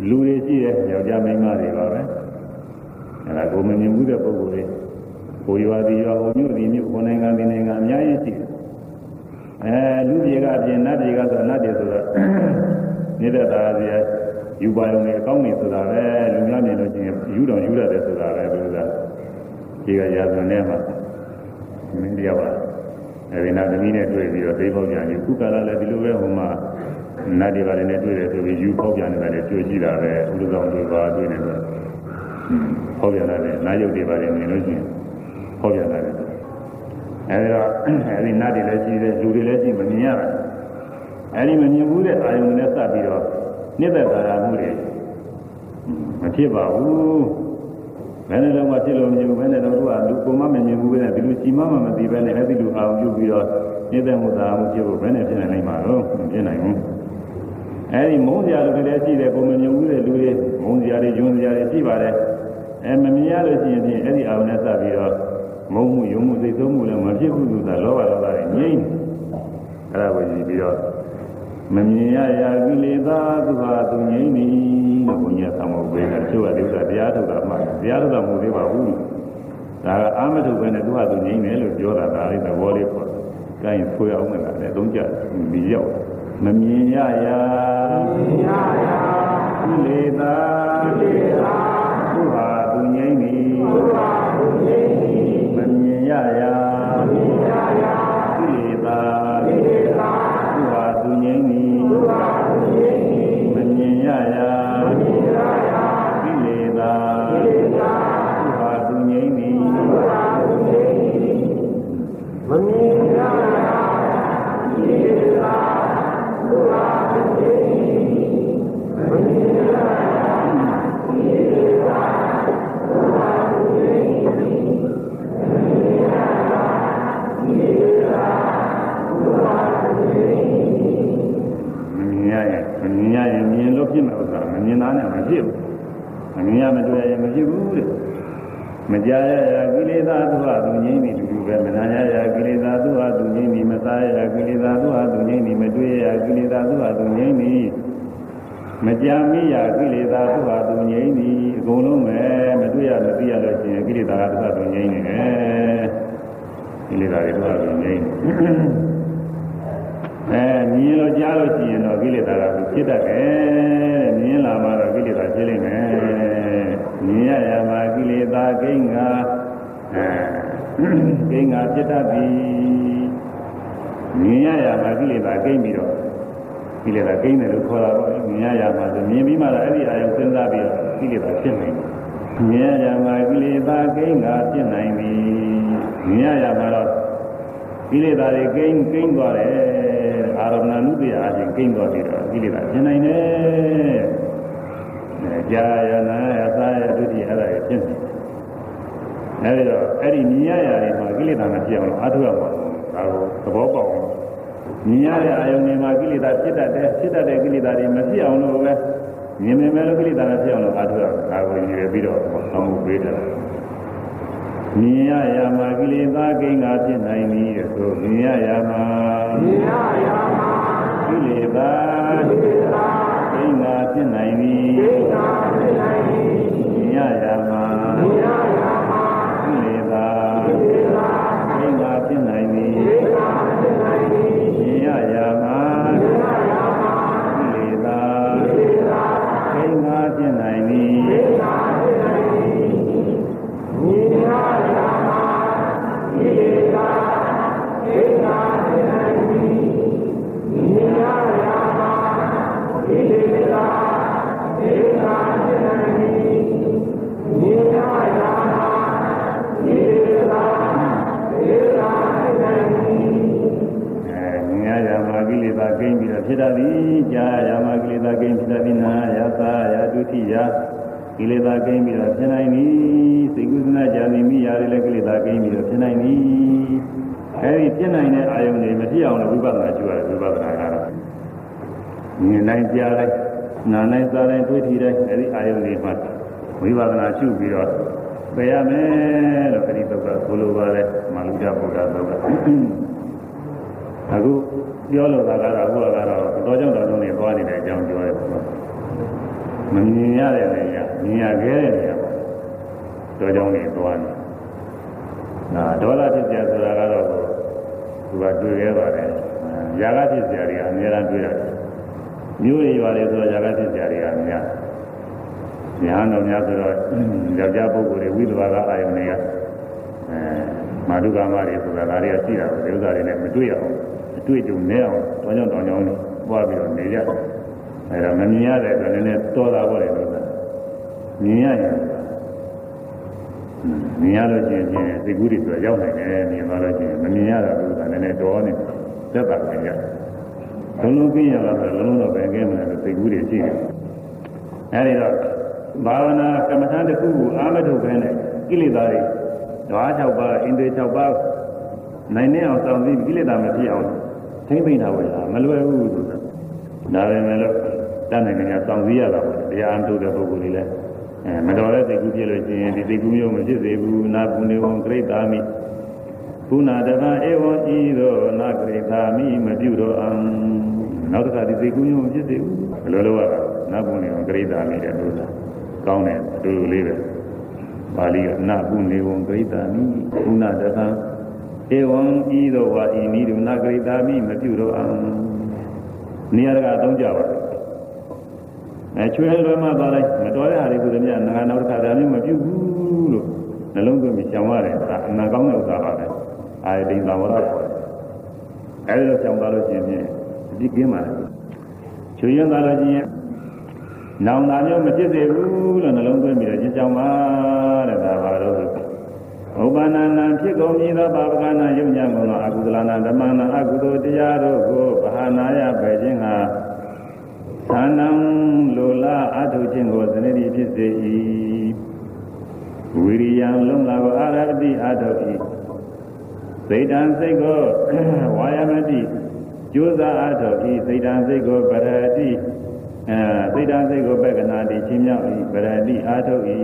လူတွေရှိတယ်ယောက်ျားမိန်းမတွေပါပဲအဲ့ဒါကိုမမြင်ဘူးတဲ့ပုဂ္ဂိုလ်တွေကိုရွာဒီရွာဟိုမြို့ဒီမြို့ဟိုနိုင်ငံဒီနိုင်ငံအများကြီးရှိတယ်လူပြေကအပြင်နတ်ပြေကဆိုနတ်ပြေဆိုတော့နေတဲ့သားစီယူပါရုံနဲ့အကောင်းနေဆိုတာပဲလူများမြင်လို့ချင်းယူတော်ယူရတယ်ဆိုတာပဲဘုရားဒီကရာဇဝင်ထဲမှာမင်းတရားပါအဲဒီနာသမီးနဲ့တွေ့ပြီးတော့သိပေါက်ကြတယ်ခုကလာလည်းဒီလိုပဲဟိုမှာနတ်တွေပါနဲ့တွေ့တယ်ဆိုပြီးယူပေါက်ကြနေတာလည်းတွေ့ကြည့်တာပဲဥဒ္ဒောင်းတွေပါတွေ့နေတော့ဟောပြလာတယ်နာယုတ်တွေပါနေလို့ချင်းဟောပြလာတယ်အဲဒီတော့အဲဒီနတ်တွေလည်းရှိတယ်လူတွေလည်းရှိမမြင်ရတာအဲဒီမမြင်ဘူးတဲ့အာယုန်နဲ့စပ်ပြီးတော့နှစ်သက်သာယာမှုတွေမဖြစ်ပါဘူးဘယ်နဲ့တော့မှဖြစ်လို့မမြင်ဘူးဘယ်နဲ့တော့သူကလူကိုမှမမြင်ဘူးပဲနဲ့ဒီလူကြီးမှမသိပဲနဲ့အဲဒီလူအာယုန်ပြုပြီးတော့နှစ်သက်မှုသာမှုဖြစ်ဖို့ဘယ်နဲ့ဖြစ်နိုင်မှာတော့မဖြစ်နိုင်ဘူးအဲဒီမုန်းစရာလူတွေလည်းရှိတယ်ကိုမမြင်ဘူးတဲ့လူတွေမုန်းစရာတွေယွန်းစရာတွေရှိပါတယ်မမြင်ရလို့ရှိရင်ဖြင့်အဲဒီအာယုန်နဲ့စပ်ပြီးတော့မုန်းမှုယုံမှုသိသုံးမှုလည်းမဖြစ်ဘူးလို့သာလောဘဒေါသတွေငြိမ့်အဲ့ဒါကိုကြည့်ပြီးတော့မမြင်ရရာကိလေသာသူဟာသူငြိမ့်နေလို့ဘုရားဆောင်ဖို့ပေးတယ်သူကဒီဥစ္စာတရားထုတ်တာမှတရားထုတ်တာမဟုတ်သေးပါဘူးဒါကအာမထုတ်ပဲနဲ့သူဟာသူငြိမ့်တယ်လို့ပြောတာဒါလေးသဘောလေးပေါ့ကိုင်းဆွေအောင်မလားလေသုံးကြပြီးရောက်မမြင်ရရာကိလေသာသူဟာသူငြိမ့်နေမမြင်ရရာကိလေသာသူဟာသူငြိမ့်နေမမြင်ရရာကိလေသာသူဟာသူငြိမ့်နေမမြင်ရရာကိလေသာသူဟာသူငြိမ့်နေမမြင်ရရာကိလေသာသူဟာသူငြိမ့်နေမြင်ရင်မြင်လို့ဖြစ်မှာဥစ္စာမမြင်သားနဲ့မဖြစ်ဘူးမမြင်ရမတွေ့ရမဖြစ်ဘူးတဲ့မကြားရရာကိလေသာသူဟာသူငြိမ့်နေတူတူပဲမနာရရာကိလေသာသူဟာသူငြိမ့်နေမစားရရာကိလေသာသူဟာသူငြိမ့်နေမတွေ့ရရာကိလေသာသူဟာသူငြိမ့်နေမကြာမိရာကိလေသာသူဟာသူငြိမ့်နေအကုန်လုံးပဲမတွေ့ရမသိရလို့ရှိရင်ကိလေသာကသူဟာသူငြိမ့်နေတယ်ကိလေသာတွေသူဟာသူငြိမ့်နေမြင်လို့ကြားလို့ရှိရင်တော့ကိလေသာကဖြစ်တတ်တယ်မြင်လာမှတော့ကိလေသာဖြစ်လိမ့်မယ်မြင်ရရမှာကိလေသာကိန်းကကိန်းကဖြစ်တတ်ပြီမြင်ရရမှာကိလေသာကိန်းပြီးတော့ကိလေသာကိန်းတယ်လို့ခေါ်တာပေါ့မြင်ရရမှာဆိုမြင်ပြီးမှတော့အဲ့ဒီအာရုံစဉ်းစားပြီးတော့ကိလေသာဖြစ်နိုင်တယ်မြင်ရရမှာကိလေသာကိန်းကဖြစ်နိုင်ပြီမြင်ရရမှာတော့ကိလေသာတွေကိန်းသွားတယ်အာရမဏနုတ္တိယအချင်းကိန်းသွားပြီးတော့ကိလေသာဖြစ်နိုင်တယ်။ကြာရနာရသာရဒုတိယအဲ့ဒါရဖြစ်နေ။အဲဒီတော့အဲ့ဒီမြင်ရရာတွေမှာကိလေသာမဖြစ်အောင်အားထုတ်ရမှာ။ဒါကိုသဘောပေါက်အောင်မြင်ရတဲ့အာယုန်တွေမှာကိလေသာဖြစ်တတ်တဲ့ကိလေသာတွေမဖြစ်အောင်လို့ပဲမြင်မြင်ပဲလို့ကိလေသာမဖြစ်အောင်လို့အားထုတ်ရမှာ။ဒါကိုရည်ရွယ်ပြီးတော့ဆောင်းမှုပေးတယ်။မြင်ရရာမှာကိလေသာကိန်းကဖြစ်နိုင်ပြီတဲ့ဆိုမြင်ရရာမှာကိလေသာကိန်းကဖြစ်နိုင်ပြီမြင်ရရာမှာကိလေသာကိန်းကဖြစ်နိုင်ပြီမြင်ရရာမှာကိလေသာကိန်းကဖြစ်နိုင်ပြီဖြစ်တတ်သည်ကြာယာမကိလေသာကိန်းဖြစ်တတ်သည်နာယသာယဒုတိယကိလေသာကိန်းပြီးတော့ဖြစ်နိုင်သည်စိတ်ကုသနာကြာနေမိရာတွေလည်းကိလေသာကိန်းပြီးတော့ဖြစ်နိုင်သည်အဲဒီဖြစ်နိုင်တဲ့အာယုန်တွေမဖြစ်အောင်လည်းဝိပဿနာကျူရတယ်ဝိပဿနာကတော့မြင်နိုင်ကြားလိုက်နားနိုင်စားတိုင်းတွေ့ထီတိုင်းအဲဒီအာယုန်တွေမှာဝိပဿနာရှုပြီးတော့ပယ်ရမယ်လို့အဲဒီသုတ်ကဆိုလိုပါတယ်မာလူကြဗုဒ္ဓသုတ်ကအခုပြောလို့သာကတော့အခုကတော့တော်ကြောင့်တော်နေသွားနေတဲ့အကြောင်းပြောရဲပေါ့။မမြင်ရတဲ့နေရာမြင်ရခဲ့တဲ့နေရာတော့ကြောင့်နေသွားတယ်ဒေါသဖြစ်ကြဆိုတာကတော့သူကတွေ့ခဲ့ပါတယ်ຢာကဖြစ်ကြတွေကအများအားတွေ့ရတယ်မျိုးတွေရွာတွေဆိုတော့ຢာကဖြစ်ကြတွေကအများညာတော်များဆိုတော့ယောက်ျားပုဂ္ဂိုလ်တွေဝိသဘာကအာယုန်တွေကမာဓုကာမတွေဆိုတာဒါတွေကရှိတာပဲဒီဥစ္စာတွေနဲ့မတွေ့ရအောင်အတွေ့အကြုံနဲ့အောင်တောင်းကြောင်းပွားပြီးတော့နေရတယ်အဲဒါမမြင်ရတဲ့အတွက်လည်းတော်တာပေါ့လေလို့ဆိုတာမြင်ရရင်မြင်ရလို့ရှိရင်သိကူးတွေဆိုရောက်နိုင်တယ်မြင်သွားလို့ရှိရင်မမြင်ရတာကလည်းတော်နေသက်သာကြရတယ်လုံးလုံးသိရတာဆိုလုံးလုံးတော့ပဲကဲမလဲသိကူးတွေရှိတယ်အဲဒီတော့ဘာဝနာကမ္မထာတစ်ခုကိုအာမထုတ်ခဲနဲ့ကိလေသာတွေဓဝါ6ပါးအိန္ဒြေ6ပါးနိုင်နေအောင်စောင့်ပြီးကိလေသာမဖြစ်အောင်ထိမ့်သိမ့်တာပဲမလွယ်ဘူးဆိုတာဒါပဲမဲ့လို့တတ်နိုင်နေကြစောင့်စည်းရတာပေါ့တရားအထုတ်တဲ့ပုဂ္ဂိုလ်တွေလည်းမတော်တဲ့သိကူးဖြစ်လို့ရှိရင်ဒီသိကူးမျိုးမဖြစ်စေဘူးနာပုနေဝံဂရိတာမိကုဏတဗံဧဝံဤသောနာဂရိတာမိမပြုတော့အောင်နောက်တစ်ခါဒီသိကူးမျိုးမဖြစ်စေဘူးဘယ်လိုလုပ်ရတာနာပုနေဝံဂရိတာမိတဲ့လို့ဆိုတာကောင်းတယ်အတူတူလေးပဲပါဠိကနာပုနေဝံဂရိတာမိကုဏတဗံဧဝံဤသောဝါဤနည်းတို့နာဂရိတာမိမပြုတော့အောင်နေရာကအသုံးကြပါချွေးလွယ်မှသွားလိုက်မတော်တဲ့ဟာတွေကိုလည်းများငါနောက်တစ်ခါဒါမျိုးမပြုဘူးလို့နှလုံးသွင်းပြီးရှောင်ရတယ်ဒါအနာကောင်းတဲ့ဥစ္စာပါပဲအာရတိန်သာဝရအဲဒီလိုရှောင်သွားလို့ရှိရင်ဒီကင်းပါလေချွေးရင်သွားလို့ရှိရင်နောင်တာမျိုးမဖြစ်စေဘူးလို့နှလုံးသွင်းပြီးတော့ရှင်းပါတဲ့ဒါပါတော့ဥပနာနာဖြစ်ကုန်ပြီးသောပါပကနာယုံညာကုန်သောအကုသလနာဓမ္မနာအကုသိုလ်တရားတို့ကိုဘာနာယပဲခြင်းဟာသာနံလိုလားအထုခြင်းကိုသတိဖြစ်စေ၏ဝိရိယံလုံးလာကိုအာရတိအထု၏စိတ်တံစိတ်ကိုဝါယမတိကြိုးစားအထု၏စိတ်တံစိတ်ကိုပရတိစိတ်တံစိတ်ကိုပက္ခဏာတိချင်းမြောက်၏ပရတိအထု၏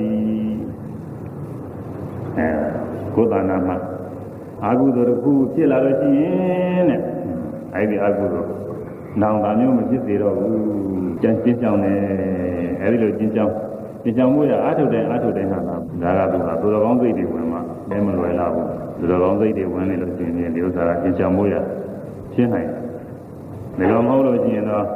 ကိုယ်တဏ္ဍာမှာအာဟုသောတစ်ခုဖြစ်လာလို့ရှိရင်တဲ့အဲဒီအာဟုသောနောင်တာမျိုးမဖြစ်စေတော့ဘူးကျင်းကြောင်းတယ်အဲဒီလိုကျင်းကြောင်းမှုရအာထုတ်တယ်ဟာဒါကသူကသူတော်ကောင်းစိတ်တွေဝင်မှလည်းမလွယ်လာဘူးသူတော်ကောင်းစိတ်တွေဝင်နေလို့ရှိရင်ဒီဥစ္စာကကျင်းကြောင်းမှုရရှင်းနိုင်တယ်ဒါကြောင့်မဟုတ်လို့ရှိရင်တော့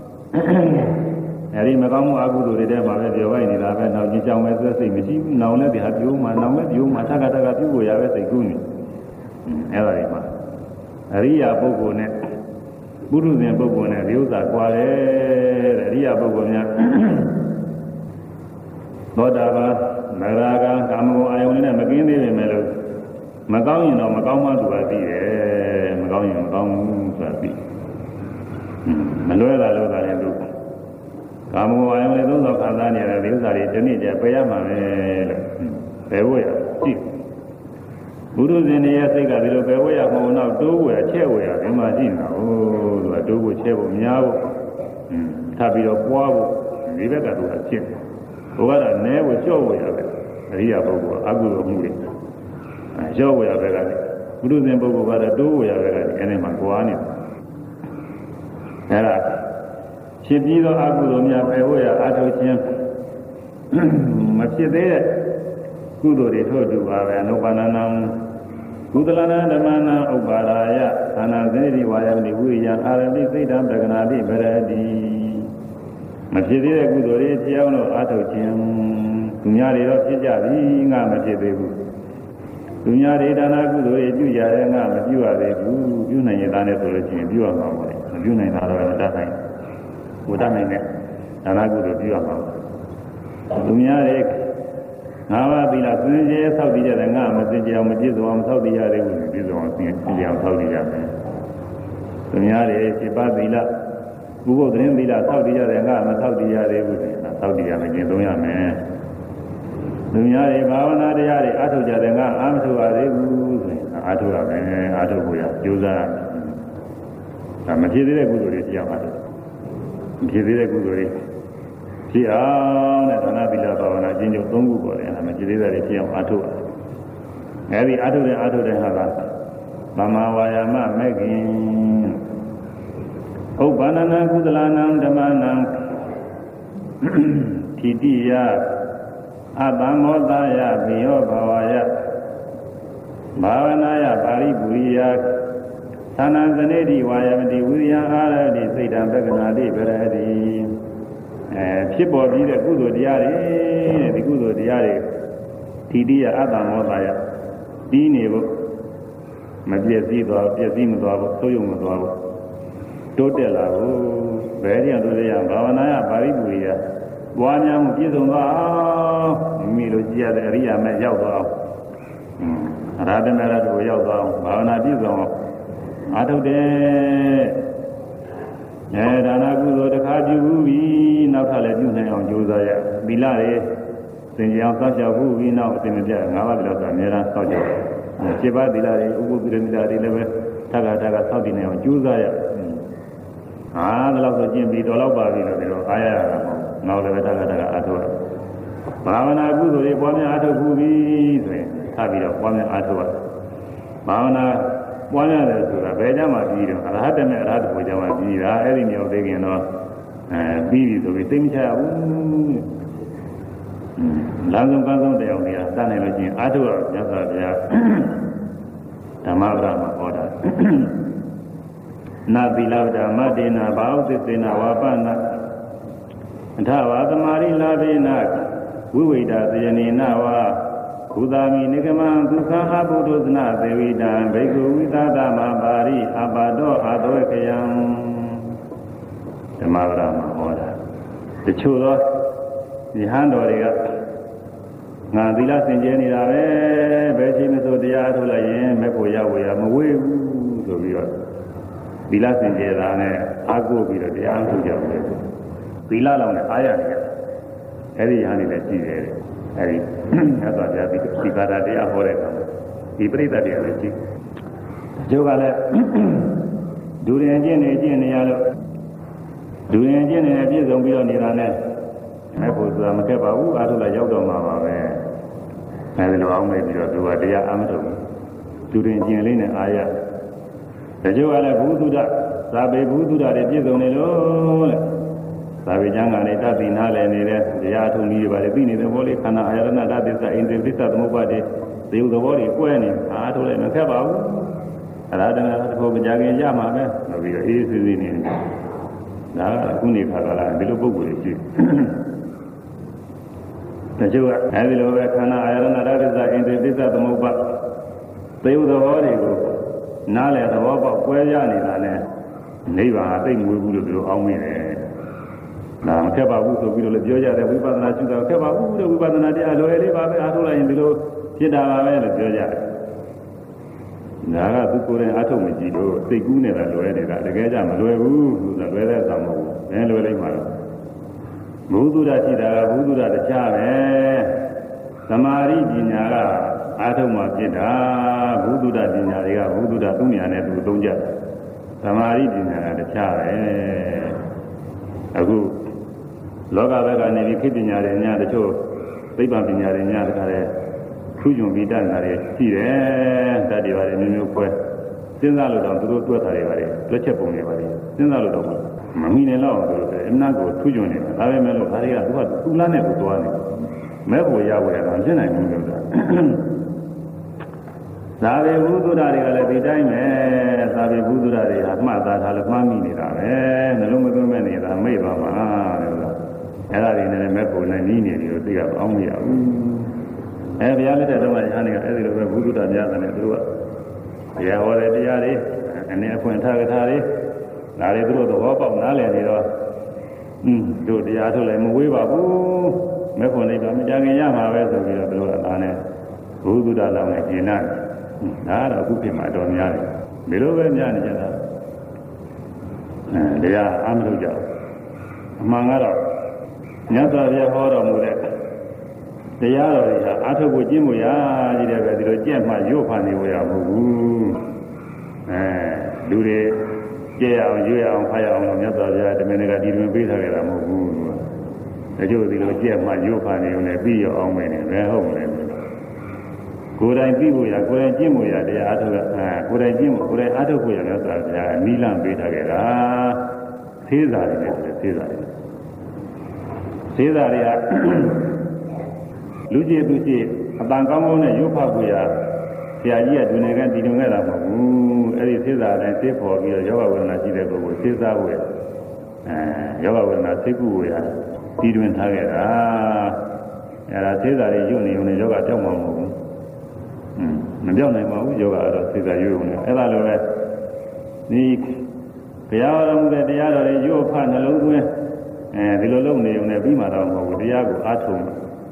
အဲဒီမကောင်းမှုအကုသိုလ်တွေထဲမှာပဲပြောလိုက်နေတာပဲနောက်ကျင်းကြောင်းပဲသက်စိတ်မရှိဘူးနောင်လည်းဒီဟာပြိုးမှနောင်လည်းပြိုးမှထပ်ပြုဖို့ရပဲစိတ်ကူးနေအဲ့ဒါတွေမှာအရိယာပုဂ္ဂိုလ်နဲ့ပုရုဇဉ်ပုဂ္ဂိုလ်နဲ့ဒီဥစ္စာကွာတယ်တဲ့အရိယာပုဂ္ဂိုလ်များသောတာပန်မဂရာဂံကာမဂုဏ်အာယုန်နဲ့မကင်းသေးပေမဲ့လို့မကောင်းရင်တော့မကောင်းမှသူကသိတယ်မကောင်းရင်မကောင်းဘူးဆိုတာသိမလွဲတာလို့သာလည်းသူကာမဂုဏ်အာယုန်နဲ့သုံးသောခံစားနေရတဲ့ဒီဥစ္စာတွေဒီနေ့ကျပယ်ရမှာပဲလို့ပယ်ဖို့ရရှိဘုရုဇဉ်ရဲ့စိတ်ကဒီလိုပဲဝဲရမဟုတ်တော့တိုးဝဲချဲ့ဝဲရဒီမှာရှိနေတာဟုတ်သူကတိုးဖို့ချဲ့ဖို့များဖို့ထပ်ပြီးတော့ပွားဖို့ဒီဘက်ကသူကဖြစ်ဘုရားကနဲဖို့ကြော့ဝဲရပဲအရိယာပုဂ္ဂိုလ်အကုသိုလ်မှုတွေကြော့ဝဲရပဲကဘုရုဇဉ်ပုဂ္ဂိုလ်ကတော့တိုးဝဲရပဲကအဲဒီမှာကွာနေတယ်အဲဒါဖြစ်ပြီးတော့အကုသိုလ်များပဲဝဲရအထုတ်ခြင်းမဖြစ်သေးတဲ့ကုသိုလ်တွေထို့တူပါပဲအနုပါဏနံကုသလနာဓမ္မနာဥပါရာယသာနာသေတိဝါယမိဝိယံအာရတိစိတ်တံပက္ခဏာတိဗရတိမဖြစ်သေးတဲ့ကုသိုလ်တွေဖြစ်အောင်လို့အားထုတ်ခြင်းသူများတွေတော့ဖြစ်ကြပြီငါမဖြစ်သေးဘူးသူများတွေဒါနာကုသိုလ်တွေပြုကြတယ်ငါမပြုရသေးဘူးပြုနိုင်ရတဲ့နဲ့ဆိုလို့ရှိရင်ပြုရမှာပါလေမပြုနိုင်တာတော့မတတ်နိုင်ဘူးတတ်နိုင်တဲ့ဒါနာကုသိုလ်ပြုရမှာသူများတွေငါးပါးသီလစင်ကြယ်ဆောက်တည်ကြတယ်ငါမစင်ကြယ်အောင်မပြည့်စုံအောင်ဆောက်တည်ရတဲ့ဘူးပြည့်စုံအောင်စင်ကြယ်အောင်ဆောက်တည်ရမယ်။သူများတွေ7ပါးသီလဥပုသ်သတင်းသီလဆောက်တည်ကြတယ်ငါမဆောက်တည်ရတဲ့ဘူးဆောက်တည်ရမယ်ကျင့်သုံးရမယ်။သူများတွေဘာဝနာတရားတွေအားထုတ်ကြတယ်ငါအားမထုတ်ရသေးဘူးဆိုရင်အားထုတ်ရမယ်အားထုတ်ဖို့ရကြိုးစားရမယ်။ဒါမဖြစ်သေးတဲ့ကုသိုလ်တွေတရားအားထုတ်မဖြစ်သေးတဲ့ကုသိုလ်တွေဖြစ်အောင်တဲ့ဒါနသီလဘာဝနာကျင့်ကြံ3ခုပေါ်တယ်အဲ့ဒါမကြည်သေးတဲ့ဖြစ်အောင်အားထုတ်ရတယ်။အဲဒီအားထုတ်တဲ့ဟာကသမ္မာဝါယာမမဲ့ခင်ဥပ္ပန္နကုသလနံဓမ္မနံတိတိယအတ္တမောတယပိယောဘဝယဘာဝနာယပါရိပုရိယသနံဇနေတိဝါယမတိဝိရိယအာရတိစိတ်တံပက္ခနာတိပရတိဖြစ်ပေါ်ပြီးတဲ့ကုသိုလ်တရားတွေတဲ့ဒီကုသိုလ်တရားတွေတိတိယအတ္တမောတယပြီးနေဖို့မပြည့်စည်သွားပြည့်စည်မသွားဘူးသို့ရုံမသွားဘူးတိုးတက်လာဖို့ဘယ်တရားတို့ရဘာဝနာယပါရိပုရိယပွားများမှုပြည့်စုံသွားအောင်မိလိုကြည်ရတဲ့အရိယာမဲ့ရောက်သွားအောင်အရဟတမေရတို့ရောက်သွားအောင်ဘာဝနာပြည့်စုံအောင်အားထုတ်တယ်ဒါနကုသိုလ်တစ်ခါပြုပြီးနောက်ထပ်လည်းပြုနိုင်အောင်ကြိုးစားရသီလတွေသင်ကြအောင်စောင့်ရှောက်ပြီးနောက်အစဉ်မပြတ်၅ပါးသီလဆိုအများအားစောင့်ရှောက်7ပါးသီလတွေဥပုသ္တရသီလတွေလည်းပဲထပ်ထပ်စောင့်တည်နေအောင်ကြိုးစားရဒါလောက်ဆိုကျင့်ပြီးတော့လောက်ပါပြီလို့ပြောအားရတာပေါ့နောက်လည်းပဲထပ်အားထုတ်ဘာဝနာကုသိုလ်တွေပွားများအားထုတ်ပြီးဆိုရင်ထပ်ပြီးတော့ပွားများအားထုတ်ရဘာဝနာပွားများတယ်ဆိုတာဘယ်ကြမှာပြီးတော့အရဟတနဲ့အရဟတကိုကြမှာပြီးတာအဲ့ဒီမျိုးသိခင်တော့ပြီးပြီဆိုပြီးသိမချရဘူးလမ်းဆုံးကမ်းဆုံးတရားတွေကစနိုင်လို့ချင်းအားထုတ်ရမြတ်စွာဘုရားဓမ္မပဒမှာဟောတာနာသီလဗဓမ္မတေနာဘာဝသစ္စေနာဝါပနာအထဝါသမารိလာဘေနာဝိဝိဒသယနေနာဝါကုသမိနိကမံဒုက္ခအဘုဒ္ဓသနာသေဝိတံဘိက္ခုဝိသသမပါရိအပါတောအာတောခယံဓမ္မပဒမှာဟောတာတချို့သောဒီဟန်တော်တွေကငါသီလစင်ကြယ်နေတာပဲဘယ်ချိန်မှဆိုတရားထုတ်လိုက်ရင်မဲ့ကိုရောက်ရမဝေးဘူးဆိုပြီးတော့သီလစင်ကြယ်တာနဲ့အားကိုးပြီးတော့တရားထုတ်ကြတယ်သီလလောင်နဲ့အားရတယ်အဲ့ဒီဟာနေလည်းကြည့်တယ်အဲ့ဒီမြတ်စွာဘုရားဒီကာတာတရားဟောတဲ့အခါဒီပြိဿတရားလည်းကြည့်ကျိုးကလည်းဒူရင်ကျင့်နေရလို့ဒူရင်ကျင့်နေပြည့်စုံပြီးတော့နေတာနဲ့မဲ့ဖို့ဆိုတာမကက်ပါဘူးအားထုတ်လိုက်ရောက်တော့မှာပါပဲအဲဒီလိုအောင်မဲ့ပြီးတော့သူကတရားအားမထုတ်ဘူးဒူရင်ကျင့်လေးနဲ့အားရတချို့ကလည်းဘုသူဒ္ဓသာပေဘုသူဒ္ဓတွေပြည့်စုံနေလို့တဲ့သာဝေကျမ်းကနေတတ်သိနာလည်းနေတဲ့တရားထုံကြီးတွေပါလေသိနေတဲ့ဘောလေးခန္ဓာအာရဏဓာတ်သစ္စာအိန္ဒြေသစ္စာသမုပ္ပါဒ်တွေသေယုသဘောတွေကွဲနေအားထုတ်လိုက်မခက်ပါဘူးအရဟတနာတစ်ခုမကြခင်ရမှာပဲလို့ပြီးတော့အေးအေးဆေးဆေးနေတယ်ဒါကအခုနေခါကလာဒီလိုပုံကိုယ်တွေရှိတချို့ကအဲဒီလိုပဲခန္ဓာအာရဏဓာတ်သစ္စာအိန္ဒြေသစ္စာသမုပ္ပါဒ်သေယုသဘောတွေကိုနားလည်သဘောပေါက်ကွဲရနေတာနဲ့နိဗ္ဗာန်အသိမွေးဘူးလို့ပြောအောင်မိတယ်နာမခက်ပါဘူးဆိုပြီးတော့လည်းပြောကြတယ်ဝိပဿနာရှုတာခက်ပါဘူးတဲ့ဝိပဿနာတရားလွယ်လေးပါပဲအားထုတ်လိုက်ရင်ဒီလိုဖြစ်တာပါပဲလို့ပြောကြတယ်ဒါကသူကိုယ်တိုင်အားထုတ်မကြည့်လို့စိတ်ကူးနေတာလွယ်နေတာတကယ်ကြမလွယ်ဘူးဆိုတာလွယ်တဲ့အဆောင်မဟုတ်ဘူးဘယ်လွယ်လိုက်မှာတော့ဘုသူဒ္ဓရှိတာကဘုသူဒ္ဓတခြားပဲသမာဓိပညာကအားထုတ်မှဖြစ်တာဘုသူဒ္ဓပညာတွေကဘုသူဒ္ဓသူ့ဉာဏ်နဲ့သူသုံးကြတယ်သမာဓိပညာကတခြားပဲအခုလောကဘက်ကနေပြီးခေတ်ပညာတွေညာတချို့သိပ္ပံပညာတွေညာတခါလဲထူးချွန်ပြီးတတ်တာတွေရှိတယ်တတ်တွေပါတယ်မျိုးမျိုးခွဲစဉ်းစားလို့တော့သူတို့တွက်တာတွေပါတယ်တွက်ချက်ပုံတွေပါတယ်စဉ်းစားလို့တော့မမီနေတော့သူတို့အမှန်ကိုထူးချွန်နေတာဒါပဲမဲ့လို့ဒါတွေကသူလားနဲ့ကိုသွားနေမဲ့ကိုရဝယ်တာရှင်းနိုင်ဘူးလို့ဆိုတာသာဝေဘုသူဒ္ဓတွေကလည်းဒီတိုင်းပဲသာဝေဘုသူဒ္ဓတွေဟာမှတ်သားထားလို့မှားမိနေတာပဲနှလုံးမသွင်းမဲ့နေတာမိတ်ပါမှာလို့အဲ့ဒါတွေနဲ့မဲ့ကိုလည်းနီးနေတယ်လို့သိရအောင်မရဘူးဘုရားလက်ထက်တော့ညာနေကအဲ့ဒီလိုပဲဘုသူဒ္ဓများတယ်သူတို့ကဘုရားဟောတဲ့တရားတွေအနေအဖွင့်ထားကြတာတွေဒါတွေသူတို့သဘောပေါက်နားလည်နေတော့တို့တရားထုတ်လည်းမဝေးပါဘူးမဲ့ခွန်လေးတော့မကြခင်ရမှာပဲဆိုပြီးတော့သူတို့ကဒါနဲ့ဘုသူဒ္ဓလောင်းနဲ့ကျင်နာဒါကတော့အခုဖြစ်မှာတော်များတယ်ဒီလိုပဲများနေကြတာတရားအားမလို့ကြဘူးအမှန်ကတော့မြတ်စွာဘုရားဟောတော်မူတဲ့တရားတော်တွေဟာအားထုတ်ဖို့ကျင့်ဖို့ရကြီးတယ်ပဲဒီလိုကြက်မှရုပ်ဖန်နေဖို့ရမဟုတ်ဘူးလူတွေကြက်အောင်ရွေ့အောင်ဖတ်ရအောင်လို့မြတ်စွာဘုရားတမန်တွေကဒီလိုပေးထားကြတာမဟုတ်ဘူးတချို့ဒီလိုကြက်မှရုပ်ဖန်နေုံနဲ့ပြီးရအောင်မယ်နဲ့ဘယ်ဟုတ်မလဲကိုယ်တိုင်ပြီးဖို့ရကိုယ်တိုင်ကျင့်ဖို့ရတရားအားထုတ်ကိုယ်တိုင်ကျင့်ဖို့ကိုယ်တိုင်အားထုတ်ဖို့ရလို့ဆိုတာဗျာနီလန့်ပေးထားကြတာသေးစားတယ်လေသေးစားတယ်ဆသေးသားတွေကလူကြီးသူကြီးအပန်ကောင်းကောင်းနဲ့ရုပ်ဖောက်ကိုရဆရာကြီးကဒုနေကတည်တွင်ခဲ့တာမဟုတ်ဘူးအဲ့ဒီသေးသားတိုင်းသိပေါ်ပြီးတော့ယောဂဝေဒနာရှိတဲ့ပုဂ္ဂိုလ်သေသားကိုရယောဂဝေဒနာသိကုကိုရတည်တွင်ထားခဲ့တာအဲ့ဒါသေးသားတွေညွန့်နေုံနဲ့ယောဂပြောင်းမှာမဟုတ်ဘူးမပြောင်းနိုင်ပါဘူးယောဂကတော့သေသားရွံ့နေအဲ့ဒါလိုပဲဒီဘုရားတော်မူတဲ့တရားတော်တွေရုပ်ဖနှလုံးသွင်းဒီလိုလုပ်နေုံနဲ့ပြီးမှတော့မဟုတ်ဘူးတရားကိုအားထုတ်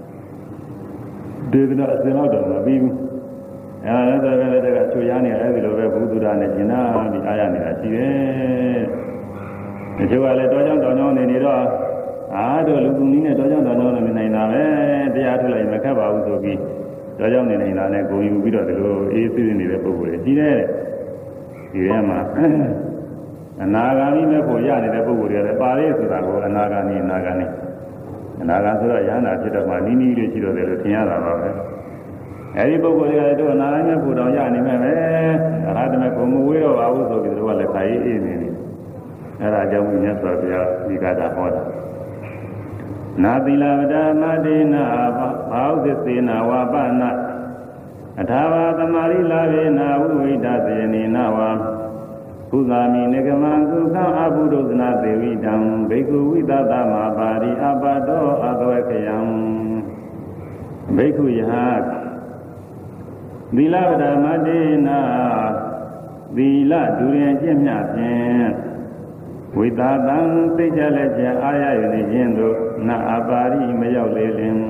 ဒေသနာအစဉ်တော့တော့မပြီးဘူးအဲဒါလည်းတကချိုးရနေတယ်ဒီလိုပဲဘုသူဒ္ဓနဲ့ကျင်နာပြီးအားရနေတာရှိတယ်ဒီချိုးကလည်းတောကြောင်းတောင်ကြောင်းနေတော့အားတို့လူကူနည်းနဲ့တောကြောင်းတောင်ကြောင်းနေနိုင်တာပဲတရားထုတ်လိုက်မခက်ပါဘူးဆိုပြီးတောကြောင်းနေနေတာနဲ့ဂုံယူပြီးတော့ဒီလိုအေးဆေးနေတဲ့ပုဂ္ဂိုလ်တွေရှိတယ်ဒီထဲမှာအနာဂါမိမဲ့ဖို့ရနေတဲ့ပုဂ္ဂိုလ်တွေလည်းပါလေဆိုတာကိုအနာဂါမိအနာဂါနိအနာဂါဆိုတော့ရဟန္တာဖြစ်တော့မှနီးနီးလေးရှိတော့တယ်လို့ထင်ရတာပါပဲအဲဒီပုဂ္ဂိုလ်တွေကလည်းတို့အနာဂါမဲ့ဖို့တောင်ရနေမဲ့ပဲအရဟတမေကိုမဝေးတော့ပါဘူးဆိုပြီးတို့ကလည်းခါရေးအေးနေတယ်အဲဒါကြောင့်မြတ်စွာဘုရားဒီကတာဟောတာနာသီလဝဒမတေနာဘာဝသစေနာဝပနာအထာဝသမารိလာဝေနာဝိဝိဒသေနေနာဝါဘုသာမိနေကမံသုခအဘုဒ္ဓဇနာသေဝိတံဘိက္ခုဝိသတမပါရိအပတောအသဝေခယံဘိက္ခုယဟသီလဝဒမတေနာသီလဒုရင်ကျင့်မြဖြင့်ဝိသတံသိကြလက်ကျအာရယနေခြင်းတို့နအပါရိမရောက်လေလင်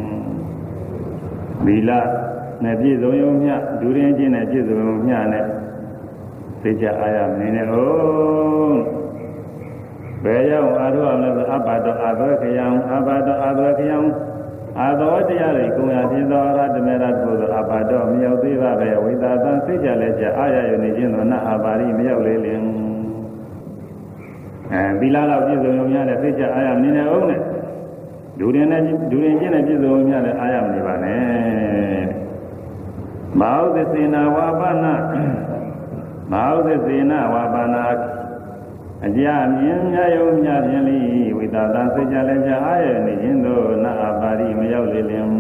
သီလနဲ့ပြည့်စုံရုံမျှဒုရင်ကျင့်နဲ့ပြည့်စုံရုံမျှနဲ့သိကြအားရမနေနဲ့ဟုတ်ဘယ်ရောက်အားထုတ်အောင်လဲဆိုအဘတောအာသဝခယံအဘတောအာသဝခယံအာသဝတရားတွေကိုယ်ရဖြစ်သောအရဟတမေရတ်ကိုအဘတောမရောက်သေးပါပဲဝိသာသံသိကြလဲကြအားရရနေခြင်းသောနအပါရိမရောက်လေလင်သီလလောက်ပြည့်စုံရုံများနဲ့သိကြအားရမနေနဲ့ဟုတ်နဲ့ဒုရင်ကျင့်နဲ့ပြည့်စုံရုံများနဲ့အားရမနေပါနဲ့မဟုတ်သစေနာဝါပနာမဟုတ်သစေနာဝါပနာအကြမြင်များယုံများဖြင့်လိဝိသတံစိတ်ကြလည်းကြအားရနေခြင်းတို့နာအပါရိမရောက်လေလင်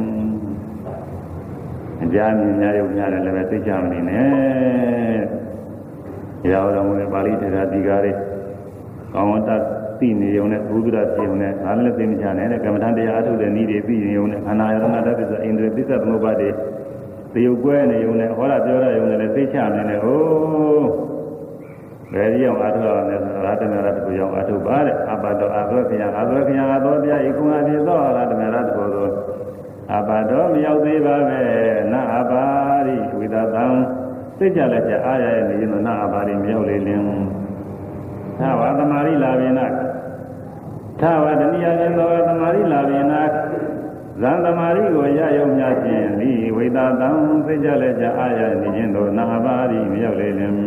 အကြမြင်များယုံများလည်းပဲစိတ်ကြမနေနဲ့ရောက်တော်မူတဲ့ပါဠိတရားဒီကားလေးကောင်းတတ်သိနေုံနဲ့ဘုဒ္ဓရာပြေုံနဲ့ဒါလည်းသိမချနဲ့ကမ္မထတရားအထုတ်တဲ့နည်းတွေသိနေုံနဲ့ခန္ဓာယတနာတ္တသဣန္ဒြေသစ္စာသမုပ္ပါဒေသေုပ်ကွဲနေုံနဲ့ဟောတာပြောတာယုံနဲ့လည်းသိချနေတယ်ဟုတ်ဘယ်ဒီအောင်အားထုတ်ရလဲဆိုတော့အရဟတမေရတ္တကိုရောက်အားထုတ်ပါတဲ့အဘတောအာသောခယအာသောခယအာသောတရားဤကုငါဖြစ်သောအရဟတမေရတ္တကိုသောအဘတောမရောက်သေးပါပဲနာအပါရိဝိသတံသိကြလက်ချက်အားရရဲ့နေရင်နာအပါရိမရောက်လေလင်သာဝသမารိလာဘေနသာဝတဏိယရင်သောသမารိလာဘေနဇံသမารိကိုရယုံများခြင်းဤဝိသတံသိကြလက်ချက်အားရနေခြင်းတို့နာအပါရိမရောက်လေလင်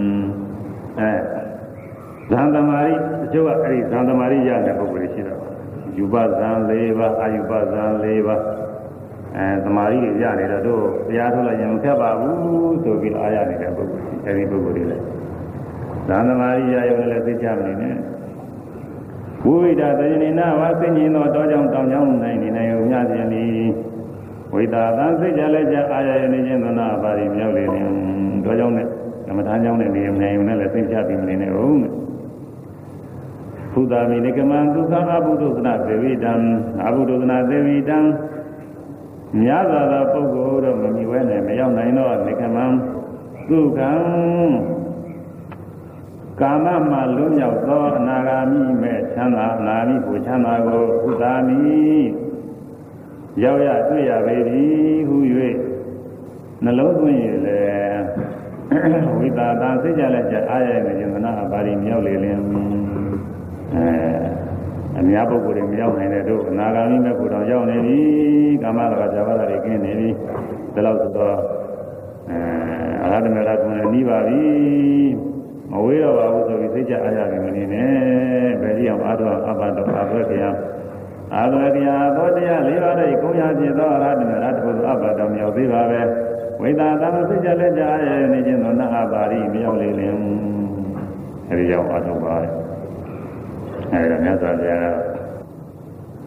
ဇံသမารိအကျိုးကအဲ့ဒီဇံသမารိရတဲ့ပုဂ္ဂိုလ်ရှိတာပါယူပဇံ၄ပါးအာယူပဇံ၄ပါးသမารိရနေတော့တို့တရားထုတ်လိုက်ရင်မခက်ပါဘူးဆိုပြီးအားရနေတဲ့ပုဂ္ဂိုလ်အဲ့ဒီပုဂ္ဂိုလ်တွေလည်းဇံသမารိရရုံနဲ့သိချမနေနဲ့ဝိဒသေနိနာဝသိဉ္ဇင်းသောတောကြောင့်တောင်ကြောင့်နိုင်နေနိုင်ုံညခြင်းလီဝိတာသံသိကြလည်းကြအာရယနေခြင်းသနာပါရိမြောက်လေနေတောကြောင့်နဲ့ဓမ္မထာကြောင့်နဲ့နေနိုင်ုံနဲ့လည်းသိချပြီးမနေနဲ့ဟုတ်နဲ့ဘုဒ္ဓမိနိကမံဒုက္ခအဘုဒ္ဓသနာသေဝိတံအဘုဒ္ဓသနာသေဝိတံမြတ်စွာသောပုဂ္ဂိုလ်တို့မမြင်ဝဲနဲ့မရောက်နိုင်သောနိကမံဒုက္ခံကာမမှလွတ်မြောက်သောအနာဂါမိမဲ့ချမ်းသာအနာမိကိုချမ်းသာကိုဘုဒ္ဓမိရောက်ရတွေ့ရပေသည်ဟု၍နှလုံးသွင်းရလေဝိတာသာစိတ်ကြလက်ကြအားရနေခြင်းမနာပါရီမြောက်လေလင်အများပုဂ္ဂိုလ်တွေမရောက်နိုင်တဲ့တို့အနာဂါမိမဲ့ကိုတော့ရောက်နေပြီကာမရာဂဇာဝရတွေကင်းနေပြီဒါလို့ဆိုတော့အရဟတမေရတ်ကိုလည်းနှီးပါပြီမဝေးတော့ပါဘူးဆိုပြီးသိကြအားရတယ်မနေနဲ့ဘယ်ဒီအောင်အားတော့အဘတော်အာသွဲကြအာသွဲကြသောတရား၄ပါးတဲ့ကုံရဖြစ်သောအရဟတမေရတ်ကိုအဘတော်မြောက်သေးပါပဲဝိသာသမသိကြလက်ကြအားရနေခြင်းသောနာပါရိမြောက်လေလင်အဲဒီကြောင့်အားထုတ်ပါအဲဒီမြတ်စွာဘုရား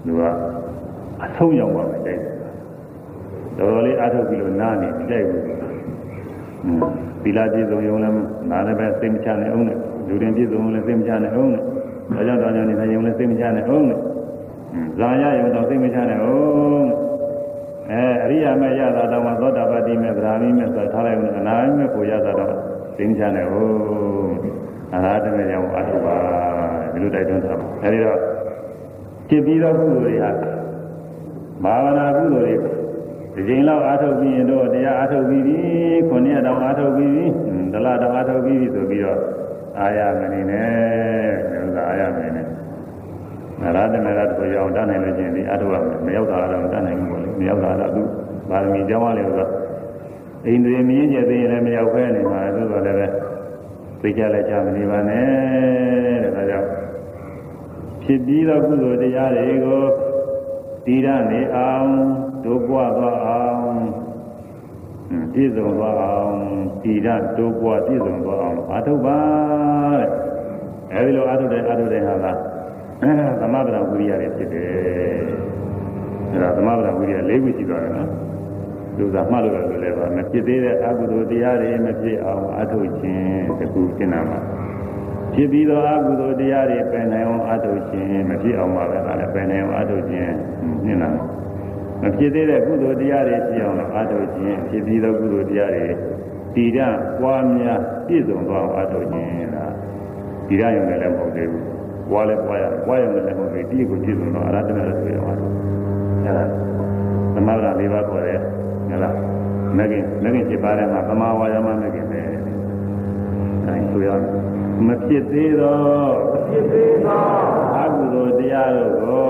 လူကအဆုံးရောက်ပါမယ်တဲ့တော်တော်လေးအားထုတ်ပြီးလို့နားနေကြိုက်ဘူးသီလပြည့်စုံရုံနဲ့နားလည်းပဲသိမချနဲ့အောင်နဲ့လူရင်ပြည့်စုံလည်းသိမချနဲ့အောင်နဲ့ဒါကြောင့်တော်ကြောင့်နေရုံလည်းသိမချနဲ့အောင်နဲ့ဇာရရုံတော့သိမချနဲ့အောင်အရိယာမေရတာတော့သောတာပတိမေဗราမိမေဆိုထားလိုက်ဦးအနာဂတ်မေကိုရတာတော့သိမချနဲ့အောင်အနာတမေကြောင့်အားထုတ်ပါဒီလိုတိုက်တွန်းထားပါအဲဒီတော့ဖြစ်ပြီးတော့ကုသိုလ်တွေဟာဘာဝနာကုသိုလ်တွေဒီချိန်လောက်အားထုတ်ပြီးရင်တော့တရားအားထုတ်ပြီးပြီ9ရက်တောင်အားထုတ်ပြီးပြီဒလတောင်အားထုတ်ပြီးပြီဆိုပြီးတော့အာရမနေနဲ့ဒီလိုအာရမနေနဲ့ရတမေရတ်ကိုရောက်တတ်နိုင်လို့ချင်းဒီအားထုတ်ရမယ်မရောက်တာတော့တတ်နိုင်ဘူးပေါ့လေမရောက်တာတော့သူပါရမီကြောင်းရလေဆိုတော့အိန္ဒြေမြင်းကျက်သေးရင်လည်းမရောက်ခဲနေမှာသို့တော်လည်းပဲသိကြလဲကြမနေပါနဲ့တဲ့ဒါကြောင့်ဖြစ်ပြီးသောကုသိုလ်တရားတွေကိုတည်ရနေအောင်ဒုပွားသွားအောင်ပြည့်စုံသွားအောင်တည်ရဒုပွားပြည့်စုံသွားအောင်အာထုပ်ပါတဲ့အဲဒီလိုအာထုပ်တဲ့ဟာကသမဗရာဝိရိယတွေဖြစ်တယ်အဲဒါသမဗရာဝိရိယ၄ခုရှိသွားတယ်နော်လူသားမှတ်လို့လည်းပါမဖြစ်သေးတဲ့အကုသိုလ်တရားတွေမဖြစ်အောင်အာထုပ်ခြင်းတခုရှင်းတာပါဖြစ်ပြီးသောအကုသိုလ်တရားတွေပယ်နိုင်အောင်အားထုတ်ခြင်းမဖြစ်အောင်ပါပဲဒါလည်းပယ်နိုင်အောင်အားထုတ်ခြင်းညင်လာမဖြစ်သေးတဲ့ကုသိုလ်တရားတွေဖြစ်အောင်အားထုတ်ခြင်းဖြစ်ပြီးသောကုသိုလ်တရားတွေတည်ရပွားများပြည့်စုံသွားအောင်အားထုတ်ခြင်းလားတည်ရရုံနဲ့လည်းမဟုတ်သေးဘူးပွားလည်းပွားရပွားရုံနဲ့လည်းမဟုတ်သေးဘူးပြည့်ကိုပြည့်စုံတော့အရဟတမေလို့ဆိုရအောင်အဲဒါသမဗရာ၄ပါးခေါ်တယ်ဟုတ်လားမဂ္ဂင်7ပါးထဲမှာသမာဝါယာမမဂ္ဂင်ပဲအဲဆိုရမယ်မဖြစ်သေးသောအကုသိုလ်တရားတို့ကို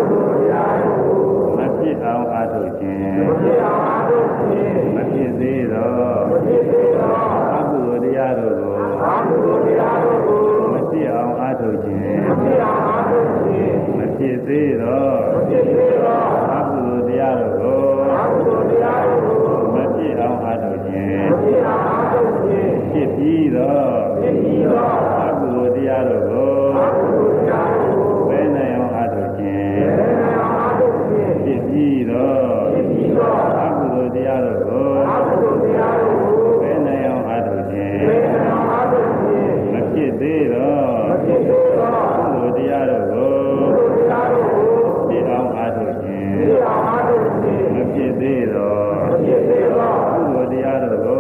မဖြစ်အောင်အားထုတ်ခြင်းမဖြစ်သေးသောအကုသိုလ်တရားတို့ကိုမဖြစ်အောင်အားထုတ်ခြင်းမဖြစ်သေးသောအကုသိုလ်တရားတို့ကိုမဖြစ်အောင်အားထုတ်ခြင်းဖြစ်ပြီးသောအကုသိုလ်တရားတို့ကိုဘယ်နိုင်အောင်အားထုတ်ခြင်းဖြစ်ပြီးသောအကုသိုလ်တရားတို့ကိုဘယ်နိုင်အောင်အားထုတ်ခြင်းမဖြစ်သေးသောအကုသိုလ်တရားတို့ကိုဖြစ်အောင်အားထုတ်ခြင်းမဖြစ်သေးသောအကုသိုလ်တရားတို့ကို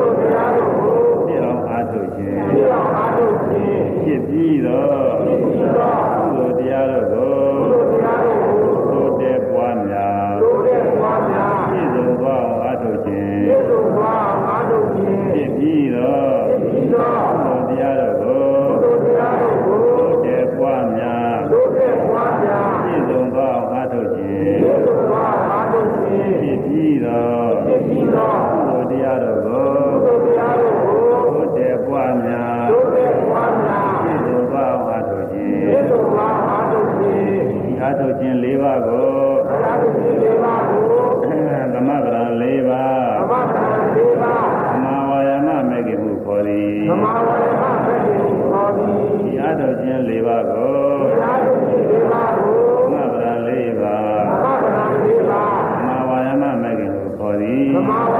ဖြစ်ပြီးတော့ကုသိုလ်တရားတို့ကိုသို့တဲ့ပွားများပြည့်စုံသွားအောင်အားထုတ်ခြင်းဖြစ်ပြီးတော့ကုသိုလ်တရားတို့ကိုသို့တဲ့ပွားများပြည့်စုံသွားအောင်အားထုတ်ခြင်းဖြစ်ပြီးတော့ကုသိုလ်တရားတို့ကိုသို့တဲ့ပွားများအားထုတ်ခြင်း၄ပါးကိုသမဗရာ၄ပါးသမာဝါယာမမေကိမှုခေါ်သည်ဒီအားထုတ်ခြင်း၄ပါးကိုသမဗရာ၄ပါးသမာဝါယာမမေကိမှုခေါ်သည်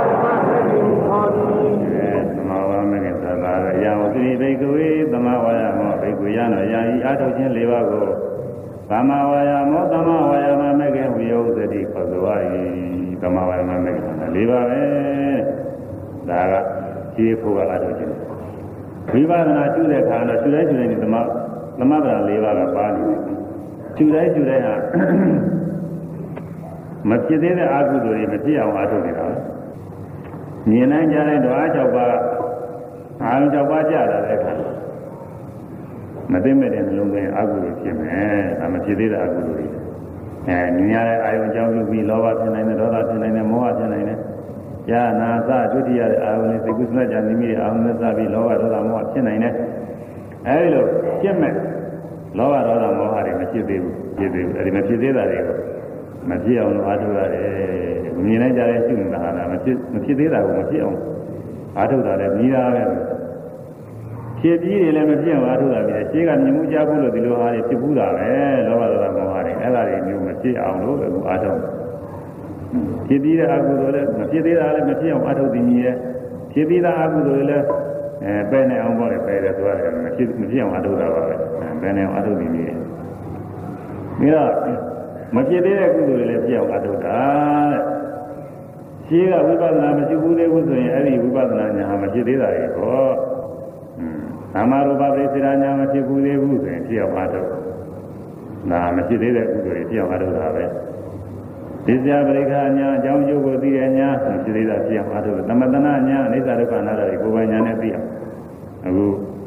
သမာဝါယာမမေကိသာသာရယဝတိဘိကဝေသမာဝါယာမောဘိကဝေယနောယာဤအားထုတ်ခြင်း၄ပါးကိုသမဝါယာမောသမဝါယာမမေကေဝိယုသတိခေါ်ဆိုရ၏သမဝါယာမမေကေ၄ပါးပဲဒါကခြေဖို့ကအထုတ်ခြင်းဝိပဿနာကျุတဲ့ခါတော့ကျุတိုင်းဒီသမဗရာ၄ပါးကပါနေတယ်ကျุတိုင်းဟာမဖြစ်သေးတဲ့အကုသိုလ်တွေမဖြစ်အောင်အားထုတ်နေတာမြင်နိုင်ကြတဲ့ဓဝါ၆ပါးအာရုံ၆ပါးကြာလာတဲ့အခါမသိမဲ့တဲ့နှလုံးသွင်းအကုသိုလ်ဖြစ်မယ်။ဒါမဖြစ်သေးတဲ့အကုသိုလ်တွေ။မြင်ရတဲ့အာယုံအကြောင်းပြုပြီးလောဘဖြစ်နိုင်တယ်၊ဒေါသဖြစ်နိုင်တယ်၊မောဟဖြစ်နိုင်တယ်။ယာနာသဒုတိယတဲ့အာယုံနဲ့သိကုသလကြမိမိတဲ့အာယုံနဲ့စပြီးလောဘဒေါသမောဟဖြစ်နိုင်တယ်။အဲဒီလိုဖြစ်မဲ့လောဘဒေါသမောဟတွေမဖြစ်သေးဘူး။ဖြစ်သေးဘူး။အဲဒီမဖြစ်သေးတာတွေကိုမဖြစ်အောင်အားထုတ်ရတယ်။မြင်နိုင်ကြတဲ့ရှုနေတာဟာမဖြစ်သေးတာကိုမဖြစ်အောင်အားထုတ်တာလည်းပြီးတာပဲ။ဖြစ်ပြီးတယ်လည်းမပြည့်အောင်အားထုတ်တာပဲရှင်းကမြင်မှုကြားဖို့လို့ဒီလိုဟာတွေဖြစ်ဘူးတာပဲလောဘဒေါသမောဟတွေအဲ့ဒါတွေမျိုးမဖြစ်အောင်လို့အခုအားထုတ်ဖြစ်ပြီးတဲ့အကုသိုလ်လည်းမဖြစ်သေးတာလည်းမဖြစ်အောင်အားထုတ်ပြီးရဲ့ဖြစ်ပြီးတဲ့အကုသိုလ်လည်းပဲနေအောင်ပေါ့လေပဲတယ်ဆိုရတယ်မဖြစ်အောင်အားထုတ်တာပါပဲပဲနေအောင်အားထုတ်ပြီးရဲ့ပြီးတော့မဖြစ်သေးတဲ့ကုသိုလ်တွေလည်းဖြစ်အောင်အားထုတ်တာတဲ့ရှင်းကဝိပဿနာမရှိဘူးသေးဘူးဆိုရင်အဲ့ဒီဝိပဿနာညာမဖြစ်သေးတာတွေပေါ့ကာမရူပပရိစ္ဆေရညာမဖြစ်ဘူးသေးဘူးဆိုရင်ဖြစ်အောင်အားထုတ်ဒါမဖြစ်သေးတဲ့ကုသိုလ်တွေဖြစ်အောင်အားထုတ်တာပဲဒီစရာပရိက္ခာညာအကြောင်းကျိုးကိုသိတဲ့ညာဖြစ်သေးတာဖြစ်အောင်အားထုတ်တယ်သမတနာညာအိသဒုက္ခနာတွေကိုယ်ပိုင်ညာနဲ့သိအောင်အခု